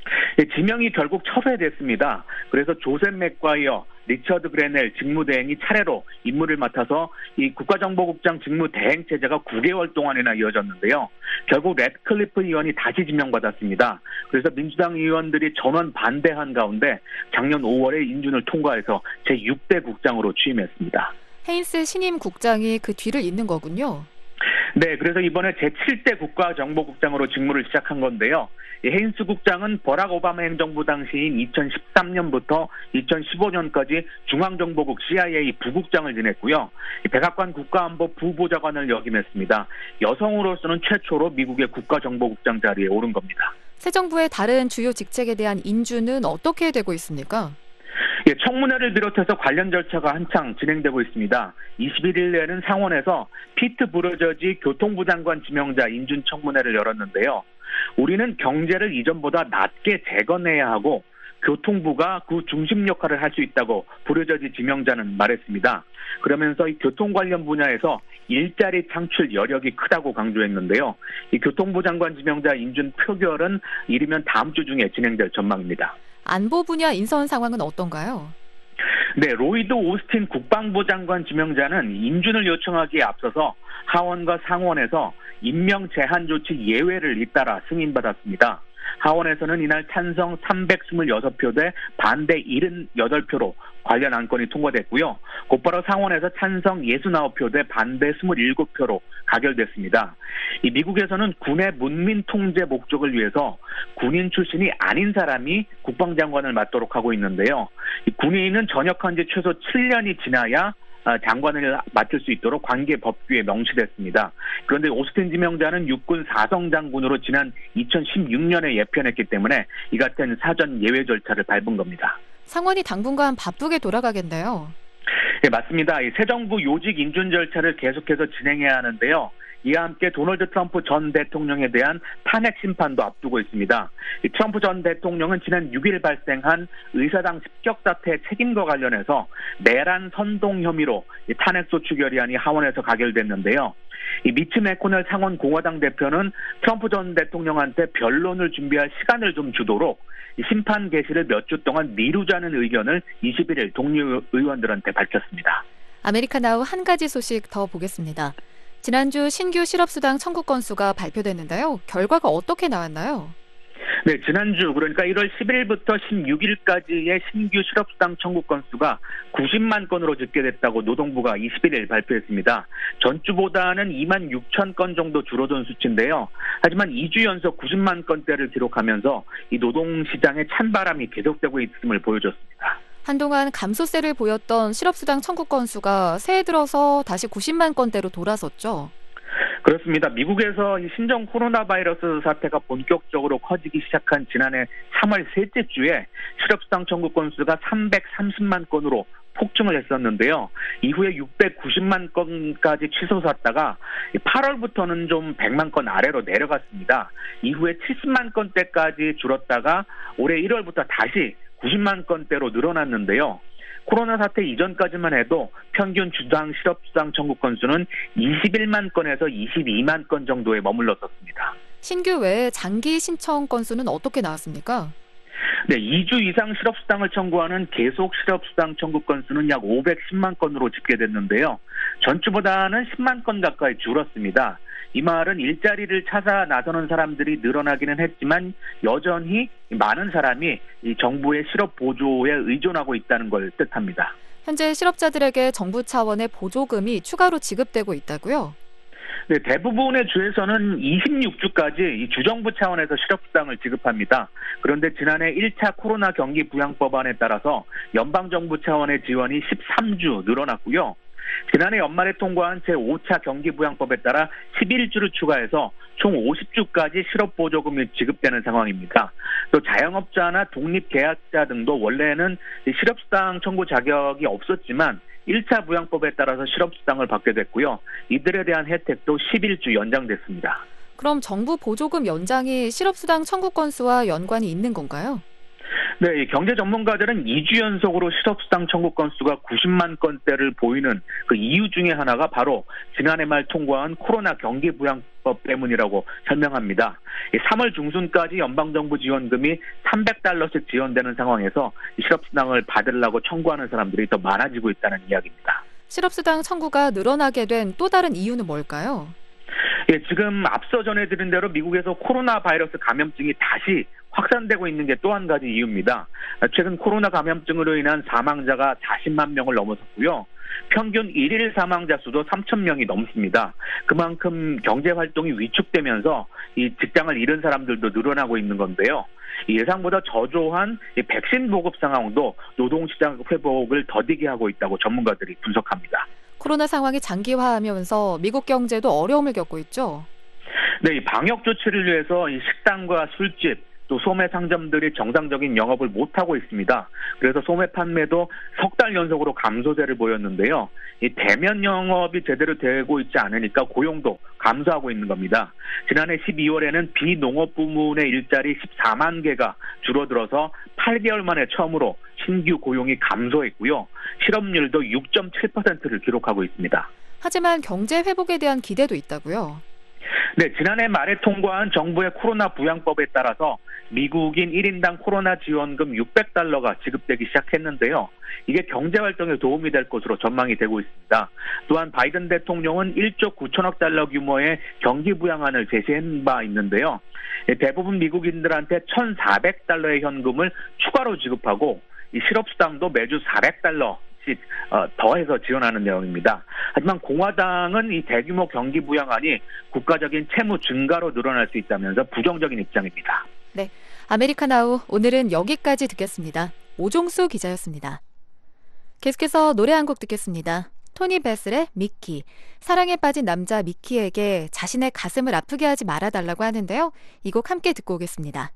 지명이 결국 철회됐습니다. 그래서 조셉 맥과이어, 리처드 그레넬 직무대행이 차례로 임무를 맡아서 이 국가정보국장 직무대행 체제가 9개월 동안이나 이어졌는데요. 결국 래클리프 의원이 다시 지명받았습니다. 그래서 민주당 의원들이 전원 반대한 가운데 작년 5월에 인준을 통과해서 제6대 국장으로 취임했습니다. 헤인스 신임 국장이 그 뒤를 잇는 거군요. 네, 그래서 이번에 제7대 국가정보국장으로 직무를 시작한 건데요. 헤인스 국장은 버락 오바마 행정부 당시인 2013년부터 2015년까지 중앙정보국 CIA 부국장을 지냈고요. 백악관 국가안보 부보좌관을 역임했습니다. 여성으로서는 최초로 미국의 국가정보국장 자리에 오른 겁니다. 새 정부의 다른 주요 직책에 대한 인준은 어떻게 되고 있습니까? 예, 청문회를 비롯해서 관련 절차가 한창 진행되고 있습니다. 21일에는 상원에서 피트 부르저지 교통부 장관 지명자 인준 청문회를 열었는데요. 우리는 경제를 이전보다 낮게 재건해야 하고 교통부가 그 중심 역할을 할 수 있다고 부르저지 지명자는 말했습니다. 그러면서 이 교통 관련 분야에서 일자리 창출 여력이 크다고 강조했는데요. 이 교통부 장관 지명자 인준 표결은 이르면 다음 주 중에 진행될 전망입니다. 안보 분야 인선 상황은 어떤가요? 네, 로이드 오스틴 국방부 장관 지명자는 인준을 요청하기에 앞서서 하원과 상원에서 임명 제한 조치 예외를 잇따라 승인받았습니다. 하원에서는 이날 찬성 326표 대 반대 78표로 관련 안건이 통과됐고요. 곧바로 상원에서 찬성 69표 대 반대 27표로 가결됐습니다. 이 미국에서는 군의 문민 통제 목적을 위해서 군인 출신이 아닌 사람이 국방장관을 맡도록 하고 있는데요. 이 군인은 전역한 지 최소 7년이 지나야 장관을 맡을 수 있도록 관계 법규에 명시됐습니다. 그런데 오스틴 지명자는 육군 4성 장군으로 지난 2016년에 예편했기 때문에 이 같은 사전 예외 절차를 밟은 겁니다. 상원이 당분간 바쁘게 돌아가겠네요. 네, 맞습니다. 새 정부 요직 인준 절차를 계속해서 진행해야 하는데요. 이와 함께 도널드 트럼프 전 대통령에 대한 탄핵 심판도 앞두고 있습니다. 트럼프 전 대통령은 지난 6일 발생한 의사당 습격 사태의 책임과 관련해서 내란 선동 혐의로 탄핵소추 결의안이 하원에서 가결됐는데요. 이 미츠 매코넬 상원 공화당 대표는 트럼프 전 대통령한테 변론을 준비할 시간을 좀 주도록 심판 개시를 몇 주 동안 미루자는 의견을 21일 동료 의원들한테 밝혔습니다. 아메리카나우 한 가지 소식 더 보겠습니다. 지난주 신규 실업수당 청구 건수가 발표됐는데요. 결과가 어떻게 나왔나요? 네, 지난주 그러니까 1월 11일부터 16일까지의 신규 실업수당 청구 건수가 90만 건으로 집계됐다고 노동부가 21일 발표했습니다. 전주보다는 2만 6천 건 정도 줄어든 수치인데요. 하지만 2주 연속 90만 건대를 기록하면서 이 노동시장의 찬바람이 계속되고 있음을 보여줬습니다. 한동안 감소세를 보였던 실업수당 청구 건수가 새해 들어서 다시 90만 건대로 돌아섰죠. 그렇습니다. 미국에서 이 신종 코로나 바이러스 사태가 본격적으로 커지기 시작한 지난해 3월 셋째 주에 실업수당 청구 건수가 330만 건으로 폭증을 했었는데요. 이후에 690만 건까지 치솟았다가 8월부터는 좀 100만 건 아래로 내려갔습니다. 이후에 70만 건대까지 줄었다가 올해 1월부터 다시 90만 건대로 늘어났는데요. 코로나 사태 이전까지만 해도 평균 주당 실업수당 청구 건수는 21만 건에서 22만 건 정도에 머물렀었습니다. 신규 외에 장기 신청 건수는 어떻게 나왔습니까? 네, 2주 이상 실업수당을 청구하는 계속 실업수당 청구 건수는 약 510만 건으로 집계됐는데요. 전주보다는 10만 건 가까이 줄었습니다. 이 말은 일자리를 찾아 나서는 사람들이 늘어나기는 했지만 여전히 많은 사람이 이 정부의 실업 보조에 의존하고 있다는 걸 뜻합니다. 현재 실업자들에게 정부 차원의 보조금이 추가로 지급되고 있다고요? 네, 대부분의 주에서는 26주까지 이 주정부 차원에서 실업수당을 지급합니다. 그런데 지난해 1차 코로나 경기 부양법안에 따라서 연방정부 차원의 지원이 13주 늘어났고요. 지난해 연말에 통과한 제5차 경기부양법에 따라 11주를 추가해서 총 50주까지 실업보조금이 지급되는 상황입니다. 또 자영업자나 독립계약자 등도 원래는 실업수당 청구 자격이 없었지만 1차 부양법에 따라서 실업수당을 받게 됐고요. 이들에 대한 혜택도 11주 연장됐습니다. 그럼 정부 보조금 연장이 실업수당 청구 건수와 연관이 있는 건가요? 네, 경제 전문가들은 2주 연속으로 실업수당 청구 건수가 90만 건대를 보이는 그 이유 중에 하나가 바로 지난해 말 통과한 코로나 경기부양법 때문이라고 설명합니다. 3월 중순까지 연방정부 지원금이 $300씩 지원되는 상황에서 실업수당을 받으려고 청구하는 사람들이 더 많아지고 있다는 이야기입니다. 실업수당 청구가 늘어나게 된 또 다른 이유는 뭘까요? 예, 지금 앞서 전해드린 대로 미국에서 코로나 바이러스 감염증이 다시 확산되고 있는 게 또 한 가지 이유입니다. 최근 코로나 감염증으로 인한 사망자가 40만 명을 넘어섰고요. 평균 1일 사망자 수도 3천 명이 넘습니다. 그만큼 경제활동이 위축되면서 이 직장을 잃은 사람들도 늘어나고 있는 건데요. 예상보다 저조한 백신 보급 상황도 노동시장 회복을 더디게 하고 있다고 전문가들이 분석합니다. 코로나 상황이 장기화하면서 미국 경제도 어려움을 겪고 있죠. 네, 이 방역 조치를 위해서 이 식당과 술집, 또 소매 상점들이 정상적인 영업을 못하고 있습니다. 그래서 소매 판매도 석 달 연속으로 감소세를 보였는데요. 이 대면 영업이 제대로 되고 있지 않으니까 고용도 감소하고 있는 겁니다. 지난해 12월에는 비농업 부문의 일자리 14만 개가 줄어들어서 8개월 만에 처음으로 신규 고용이 감소했고요. 실업률도 6.7%를 기록하고 있습니다. 하지만 경제 회복에 대한 기대도 있다고요? 네, 지난해 말에 통과한 정부의 코로나 부양법에 따라서 미국인 1인당 코로나 지원금 $600가 지급되기 시작했는데요. 이게 경제활동에 도움이 될 것으로 전망이 되고 있습니다. 또한 바이든 대통령은 1조 9천억 달러 규모의 경기 부양안을 제시한 바 있는데요. 대부분 미국인들한테 $1,400의 현금을 추가로 지급하고 이 실업수당도 매주 400달러씩 더해서 지원하는 내용입니다. 하지만 공화당은 이 대규모 경기 부양안이 국가적인 채무 증가로 늘어날 수 있다면서 부정적인 입장입니다. 네, 아메리카나우 오늘은 여기까지 듣겠습니다. 오종수 기자였습니다. 계속해서 노래 한 곡 듣겠습니다. 토니 베슬의 미키. 사랑에 빠진 남자 미키에게 자신의 가슴을 아프게 하지 말아달라고 하는데요. 이 곡 함께 듣고 오겠습니다.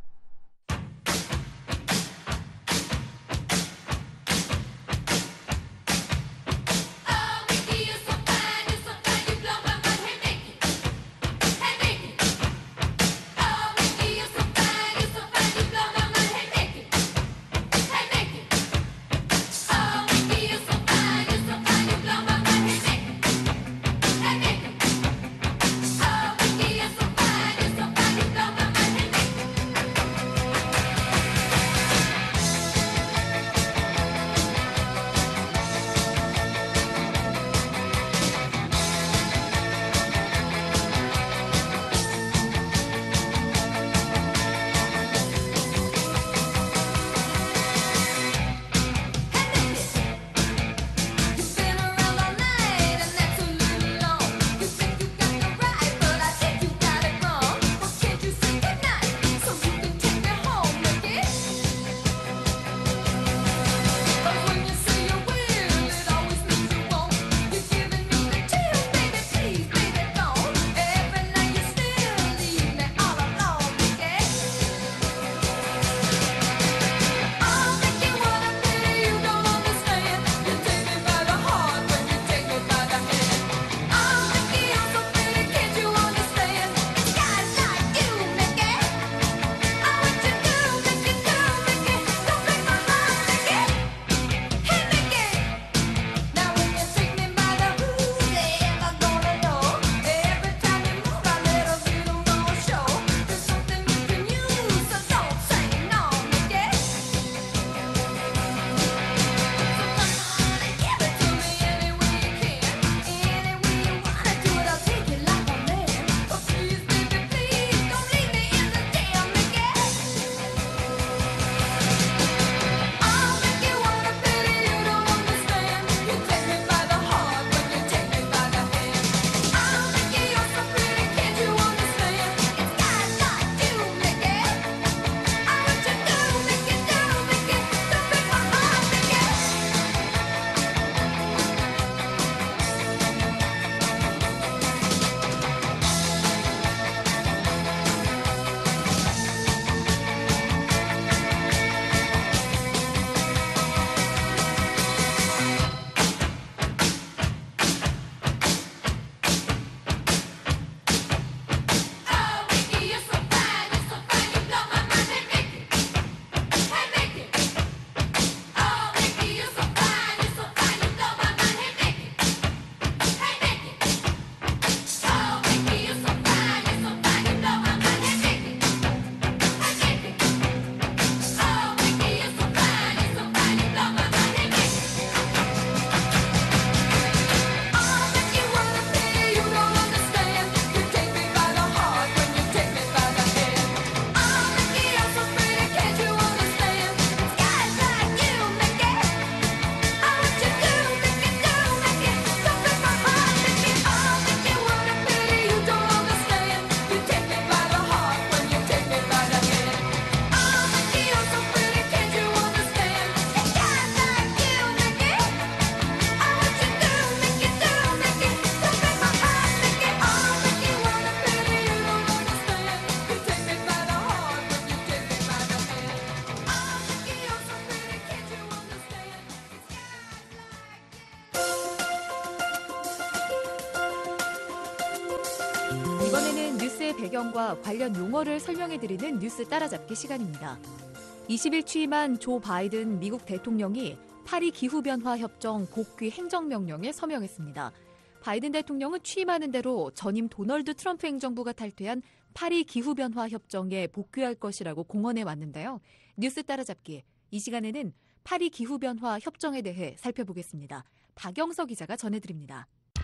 이번에는 뉴스의 배경과 관련 용어를 설명해드리는 뉴스 따라잡기 시간입니다. 20일 취임한 조 바이든 미국 대통령이 파리 기후변화 협정 복귀 행정명령에 서명했습니다. 바이든 대통령은 취임하는 대로 전임 도널드 트럼프 행정부가 탈퇴한 파리 기후변화 협정에 복귀할 것이라고 공언해 왔는데요. 뉴스 따라잡기, 이 시간에는 파리 기후변화 협정에 대해 살펴보겠습니다. 박영석 기자가 전해드립니다.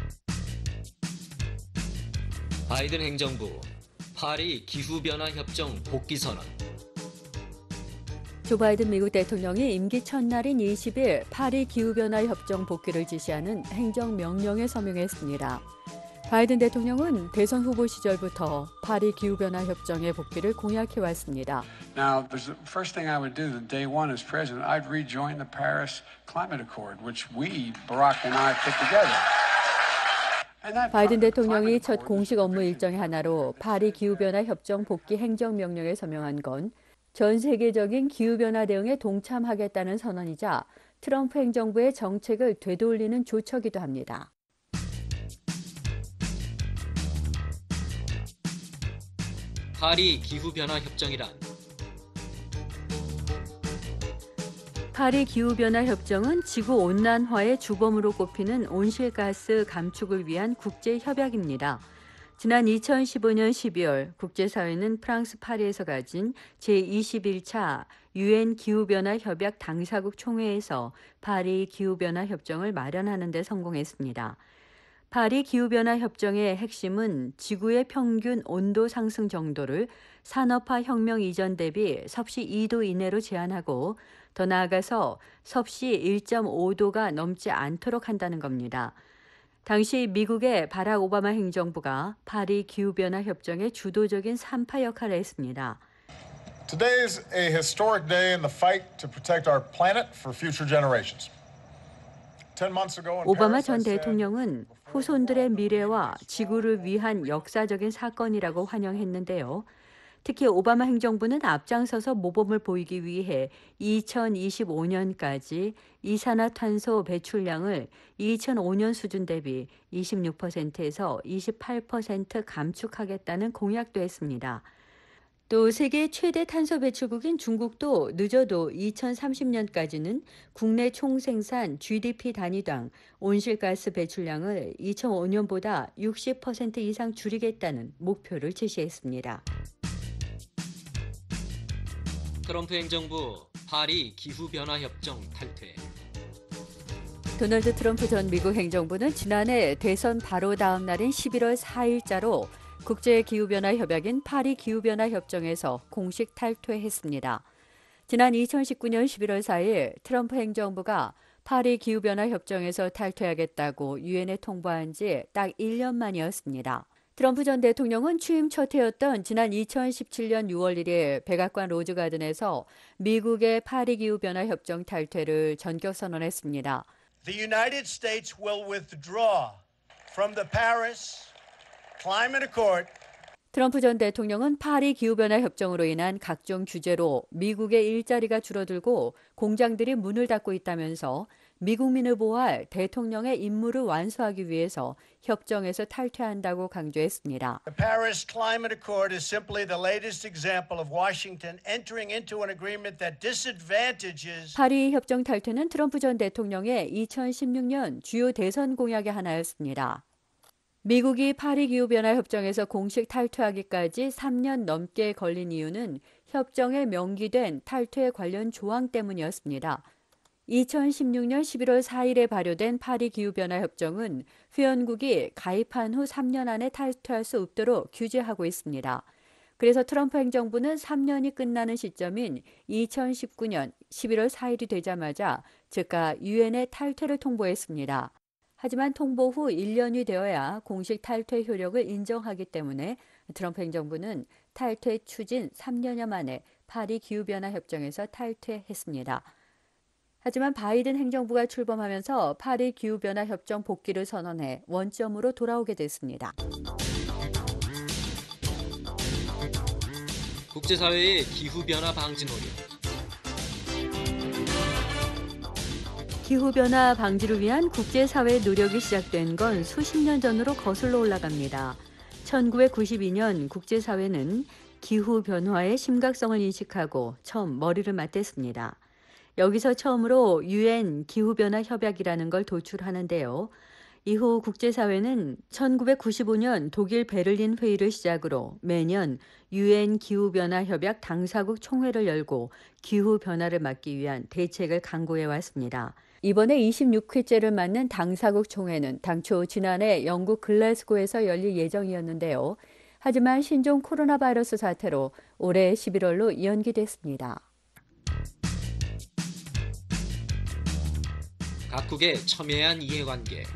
바이든 행정부 파리 기후변화 협정 복귀 선언. 조 바이든 미국 대통령이 임기 첫날인 20일 파리 기후변화 협정 복귀를 지시하는 행정명령에 서명했습니다. 바이든 대통령은 대선 후보 시절부터 파리 기후변화 협정의 복귀를 공약해왔습니다. Now, the first thing I would do the day one as president, I'd rejoin the Paris Climate Accord, which we, Barack and I, put together. 바이든 대통령이 첫 공식 업무 일정의 하나로 파리 기후변화 협정 복귀 행정명령에 서명한 건 전 세계적인 기후변화 대응에 동참하겠다는 선언이자 트럼프 행정부의 정책을 되돌리는 조처기도 합니다. 파리 기후변화 협정이란? 파리 기후변화 협정은 지구온난화의 주범으로 꼽히는 온실가스 감축을 위한 국제협약입니다. 지난 2015년 12월 국제사회는 프랑스 파리에서 가진 제21차 UN 기후변화 협약 당사국 총회에서 파리 기후변화 협정을 마련하는 데 성공했습니다. 파리 기후변화 협정의 핵심은 지구의 평균 온도 상승 정도를 산업화 혁명 이전 대비 섭씨 2도 이내로 제한하고 더 나아가서 섭씨 1.5도가 넘지 않도록 한다는 겁니다. 당시 미국의 바락 오바마 행정부가 파리 기후변화 협정의 주도적인 산파 역할을 했습니다. Today is a historic day in the fight to protect our planet for future generations. 오바마 전 대통령은 후손들의 미래와 지구를 위한 역사적인 사건이라고 환영했는데요. 특히 오바마 행정부는 앞장서서 모범을 보이기 위해 2025년까지 이산화탄소 배출량을 2005년 수준 대비 26%에서 28% 감축하겠다는 공약도 했습니다. 또 세계 최대 탄소 배출국인 중국도 늦어도 2030년까지는 국내 총생산 GDP 단위당 온실가스 배출량을 2005년보다 60% 이상 줄이겠다는 목표를 제시했습니다. 트럼프 행정부 파리 기후변화 협정 탈퇴. 도널드 트럼프 전 미국 행정부는 지난해 대선 바로 다음 날인 11월 4일자로 국제기후변화 협약인 파리 기후변화 협정에서 공식 탈퇴했습니다. 지난 2019년 11월 4일 트럼프 행정부가 파리 기후변화 협정에서 탈퇴하겠다고 유엔에 통보한 지 딱 1년 만이었습니다. 트럼프 전 대통령은 취임 첫 해였던 지난 2017년 6월 1일 백악관 로즈가든에서 미국의 파리 기후변화 협정 탈퇴를 전격 선언했습니다. The United States will withdraw from the Paris Climate Accord. 트럼프 전 대통령은 파리 기후변화 협정으로 인한 각종 규제로 미국의 일자리가 줄어들고 공장들이 문을 닫고 있다면서 미국민을 보호할 대통령의 임무를 완수하기 위해서 협정에서 탈퇴한다고 강조했습니다. The Paris Climate Accord is simply the latest example of Washington entering into an agreement that disadvantages. 파리 협정 탈퇴는 트럼프 전 대통령의 2016년 주요 대선 공약의 하나였습니다. 미국이 파리 기후변화 협정에서 공식 탈퇴하기까지 3년 넘게 걸린 이유는 협정에 명기된 탈퇴 관련 조항 때문이었습니다. 2016년 11월 4일에 발효된 파리 기후변화 협정은 회원국이 가입한 후 3년 안에 탈퇴할 수 없도록 규제하고 있습니다. 그래서 트럼프 행정부는 3년이 끝나는 시점인 2019년 11월 4일이 되자마자 즉각 유엔에 탈퇴를 통보했습니다. 하지만 통보 후 1년이 되어야 공식 탈퇴 효력을 인정하기 때문에 트럼프 행정부는 탈퇴 추진 3년여 만에 파리 기후변화 협정에서 탈퇴했습니다. 하지만 바이든 행정부가 출범하면서 파리 기후변화 협정 복귀를 선언해 원점으로 돌아오게 됐습니다. 국제사회의 기후변화 방지 노력. 기후변화 방지를 위한 국제사회 노력이 시작된 건 수십 년 전으로 거슬러 올라갑니다. 1992년 국제사회는 기후변화의 심각성을 인식하고 처음 머리를 맞댔습니다. 여기서 처음으로 UN 기후변화 협약이라는 걸 도출하는데요. 이후 국제사회는 1995년 독일 베를린 회의를 시작으로 매년 UN 기후변화 협약 당사국 총회를 열고 기후변화를 막기 위한 대책을 강구해 왔습니다. 이번에 26회째를 맞는 당사국 총회는 당초 지난해 영국 글래스고에서 열릴 예정이었는데요. 하지만 신종 코로나 바이러스 사태로 올해 11월로 연기됐습니다. 각국의 첨예한 이해관계.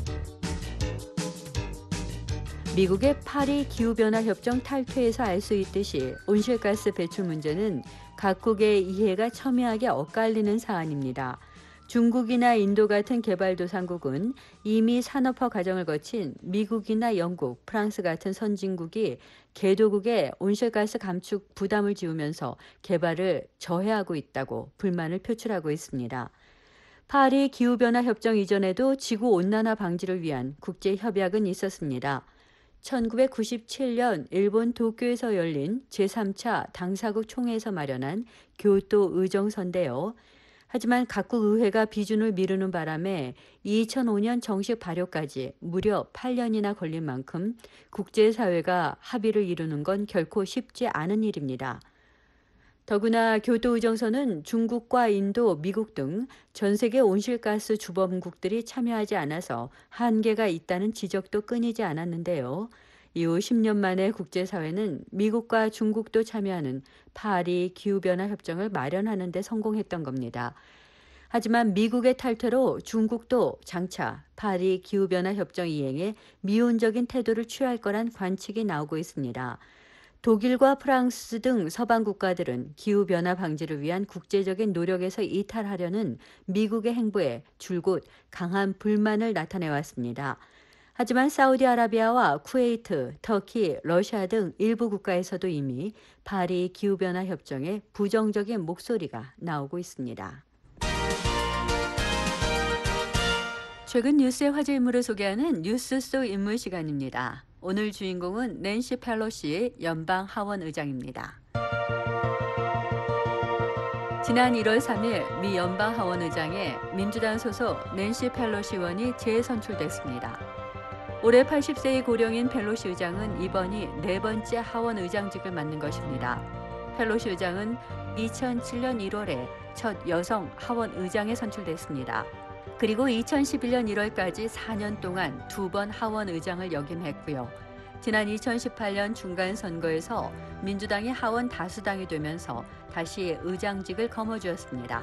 미국의 파리 기후변화 협정 탈퇴에서 알 수 있듯이 온실가스 배출 문제는 각국의 이해가 첨예하게 엇갈리는 사안입니다. 중국이나 인도 같은 개발도상국은 이미 산업화 과정을 거친 미국이나 영국, 프랑스 같은 선진국이 개도국에 온실가스 감축 부담을 지우면서 개발을 저해하고 있다고 불만을 표출하고 있습니다. 파리 기후변화 협정 이전에도 지구온난화 방지를 위한 국제협약은 있었습니다. 1997년 일본 도쿄에서 열린 제3차 당사국 총회에서 마련한 교토 의정서인데요. 하지만 각국 의회가 비준을 미루는 바람에 2005년 정식 발효까지 무려 8년이나 걸린 만큼 국제사회가 합의를 이루는 건 결코 쉽지 않은 일입니다. 더구나 교토 의정서는 중국과 인도, 미국 등 전 세계 온실가스 주범국들이 참여하지 않아서 한계가 있다는 지적도 끊이지 않았는데요. 이후 10년 만에 국제사회는 미국과 중국도 참여하는 파리 기후변화 협정을 마련하는 데 성공했던 겁니다. 하지만 미국의 탈퇴로 중국도 장차 파리 기후변화 협정 이행에 미온적인 태도를 취할 거란 관측이 나오고 있습니다. 독일과 프랑스 등 서방 국가들은 기후변화 방지를 위한 국제적인 노력에서 이탈하려는 미국의 행보에 줄곧 강한 불만을 나타내왔습니다. 하지만 사우디아라비아와 쿠웨이트, 터키, 러시아 등 일부 국가에서도 이미 파리 기후변화 협정에 부정적인 목소리가 나오고 있습니다. 최근 뉴스의 화제 인물을 소개하는 뉴스 속 인물 시간입니다. 오늘 주인공은 낸시 펠로시 연방 하원 의장입니다. 지난 1월 3일 미 연방 하원 의장에 민주당 소속 낸시 펠로시 의원이 재선출됐습니다. 올해 80세의 고령인 펠로시 의장은 이번이 네 번째 하원 의장직을 맡는 것입니다. 펠로시 의장은 2007년 1월에 첫 여성 하원 의장에 선출됐습니다. 그리고 2011년 1월까지 4년 동안 2번 하원 의장을 역임했고요. 지난 2018년 중간선거에서 민주당이 하원 다수당이 되면서 다시 의장직을 거머쥐었습니다.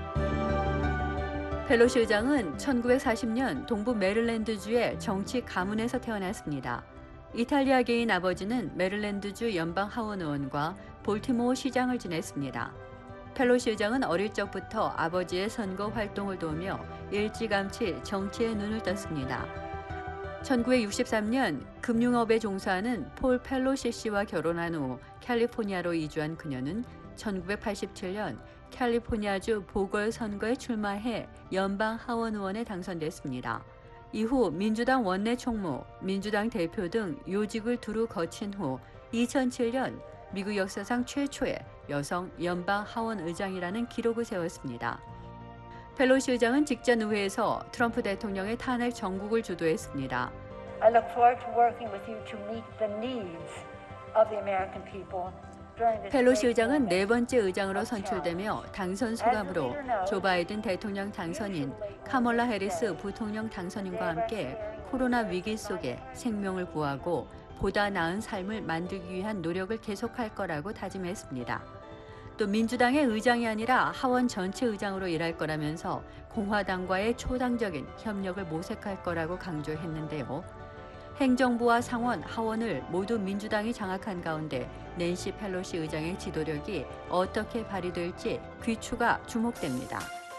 펠로시 의장은 1940년 동부 메릴랜드주의 정치 가문에서 태어났습니다. 이탈리아계인 아버지는 메릴랜드주 연방 하원 의원과 볼티모어 시장을 지냈습니다. 펠로시 의장은 어릴 적부터 아버지의 선거 활동을 도우며 일찌감치 정치에 눈을 떴습니다. 1963년 금융업에 종사하는 폴 펠로시 씨와 결혼한 후 캘리포니아로 이주한 그녀는 1987년 캘리포니아주 보궐선거에 출마해 연방 하원 의원에 당선됐습니다. 이후 민주당 원내 총무, 민주당 대표 등 요직을 두루 거친 후 2007년 미국 역사상 최초의 여성 연방 하원 의장이라는 기록을 세웠습니다. 펠로시 의장은 직전 의회에서 트럼프 대통령의 탄핵 정국을 주도했습니다. I look forward to working with you to meet the needs of the American people. 펠로시 의장은 네 번째 의장으로 선출되며 당선 소감으로 조 바이든 대통령 당선인, 카멀라 해리스 부통령 당선인과 함께 코로나 위기 속에 생명을 구하고 보다 나은 삶을 만들기 위한 노력을 계속할 거라고 다짐했습니다. 또 민주당의 의장이 아니라 하원 전체 의장으로 일할 거라면서 공화당과의 초당적인 협력을 모색할 거라고 강조했는데요. 행정부와 상원, 하원을 모두 민주당이 장악한 가운데 낸시 펠로시 의장의 지도력이 어떻게 발휘될지 귀추가 주목됩니다.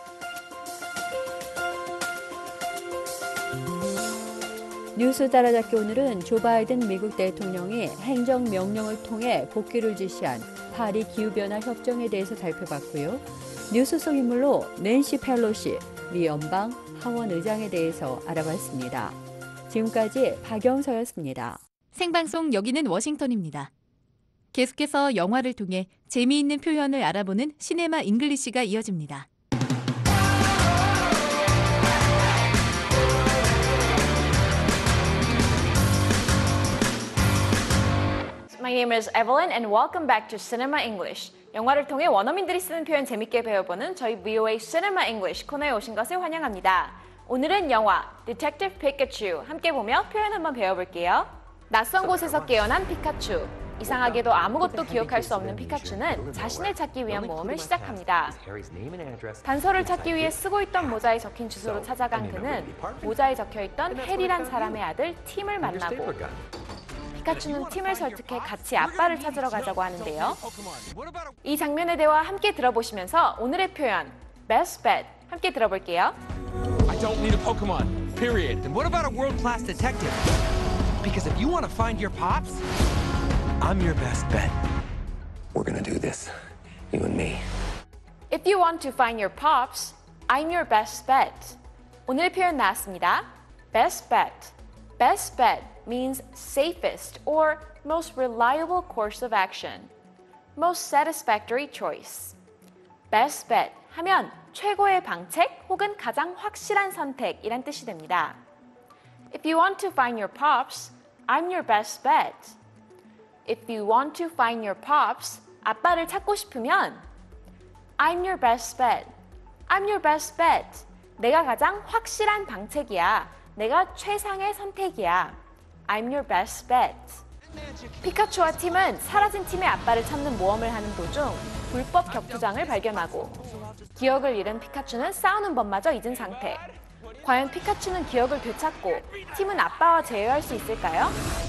뉴스 따라잡기 오늘은 조 바이든 미국 대통령이 행정명령을 통해 복귀를 지시한 파리 기후변화 협정에 대해서 살펴봤고요. 뉴스 속 인물로 낸시 펠로시 미 연방 하원 의장에 대해서 알아봤습니다. 지금까지 박영서였습니다. 생방송 여기는 워싱턴입니다. 계속해서 영화를 통해 재미있는 표현을 알아보는 시네마 잉글리시가 이어집니다. My name is Evelyn and welcome back to Cinema English. 영화를 통해 원어민들이 쓰는 표현 재밌게 배워보는 저희 VOA Cinema English 코너에 오신 것을 환영합니다. 오늘은 영화 Detective Pikachu 함께 보며 표현 한번 배워볼게요. 낯선 곳에서 깨어난 피카츄. 이상하게도 아무것도 기억할 수 없는 피카츄는 자신을 찾기 위한 모험을 시작합니다. 단서를 찾기 위해 쓰고 있던 모자에 적힌 주소로 찾아간 그는 모자에 적혀있던 해리란 사람의 아들 팀을 만나고 피카츄는 팀을 설득해 같이 아빠를 찾으러 가자고 하는데요. 이 장면의 대화 함께 들어보시면서 오늘의 표현 Best Bet 함께 들어볼게요. I don't need a Pokemon, period. Then what about a world-class detective? Because if you want to find your pops, I'm your best bet. We're gonna do this, you and me. If you want to find your pops, I'm your best bet. 오늘 표현 나왔습니다. Best bet. Best bet means safest or most reliable course of action. Most satisfactory choice. Best bet 하면 최고의 방책 혹은 가장 확실한 선택이란 뜻이 됩니다. If you want to find your pops, I'm your best bet. If you want to find your pops, 아빠를 찾고 싶으면 I'm your best bet. I'm your best bet. 내가 가장 확실한 방책이야. 내가 최상의 선택이야. I'm your best bet. 피카츄와 팀은 사라진 팀의 아빠를 찾는 모험을 하는 도중 불법 격투장을 발견하고 기억을 잃은 피카츄는 싸우는 법마저 잊은 상태. 과연 피카츄는 기억을 되찾고 팀은 아빠와 재회할 수 있을까요?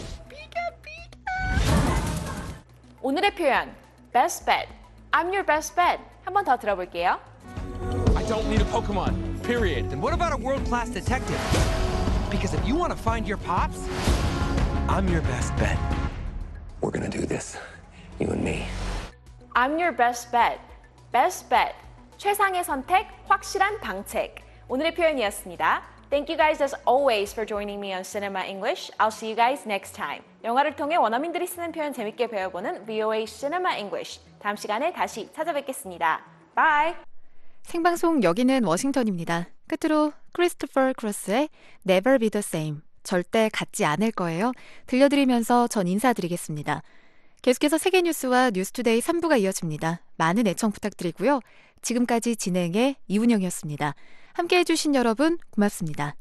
오늘의 표현 Best bet. I'm your best bet. 한 번 더 들어볼게요. I don't need a Pokemon, period. Then what about a world-class detective? Because if you want to find your pops, I'm your best bet. We're gonna do this, you and me. I'm your best bet. Best bet. 최상의 선택, 확실한 방책. 오늘의 표현이었습니다. Thank you guys as always for joining me on Cinema English. I'll see you guys next time. 영화를 통해 원어민들이 쓰는 표현 재밌게 배워보는 VOA Cinema English. 다음 시간에 다시 찾아뵙겠습니다. Bye! 생방송 여기는 워싱턴입니다. 끝으로 크리스토퍼 크로스의 Never Be the Same. 절대 같지 않을 거예요. 들려드리면서 전 인사드리겠습니다. 계속해서 세계 뉴스와 뉴스투데이 3부가 이어집니다. 많은 애청 부탁드리고요. 지금까지 진행의 이운영이었습니다. 함께해 주신 여러분 고맙습니다.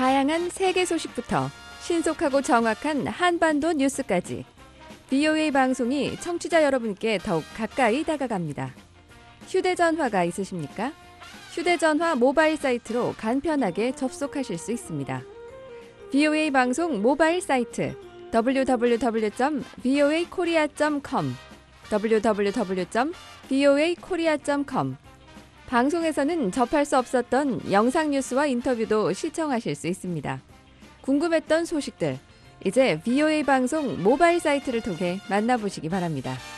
다양한 세계 소식부터 신속하고 정확한 한반도 뉴스까지 VOA 방송이 청취자 여러분께 더욱 가까이 다가갑니다. 휴대전화가 있으십니까? 휴대전화 모바일 사이트로 간편하게 접속하실 수 있습니다. VOA 방송 모바일 사이트 www.voakorea.com www.voakorea.com 방송에서는 접할 수 없었던 영상 뉴스와 인터뷰도 시청하실 수 있습니다. 궁금했던 소식들, 이제 VOA 방송 모바일 사이트를 통해 만나보시기 바랍니다.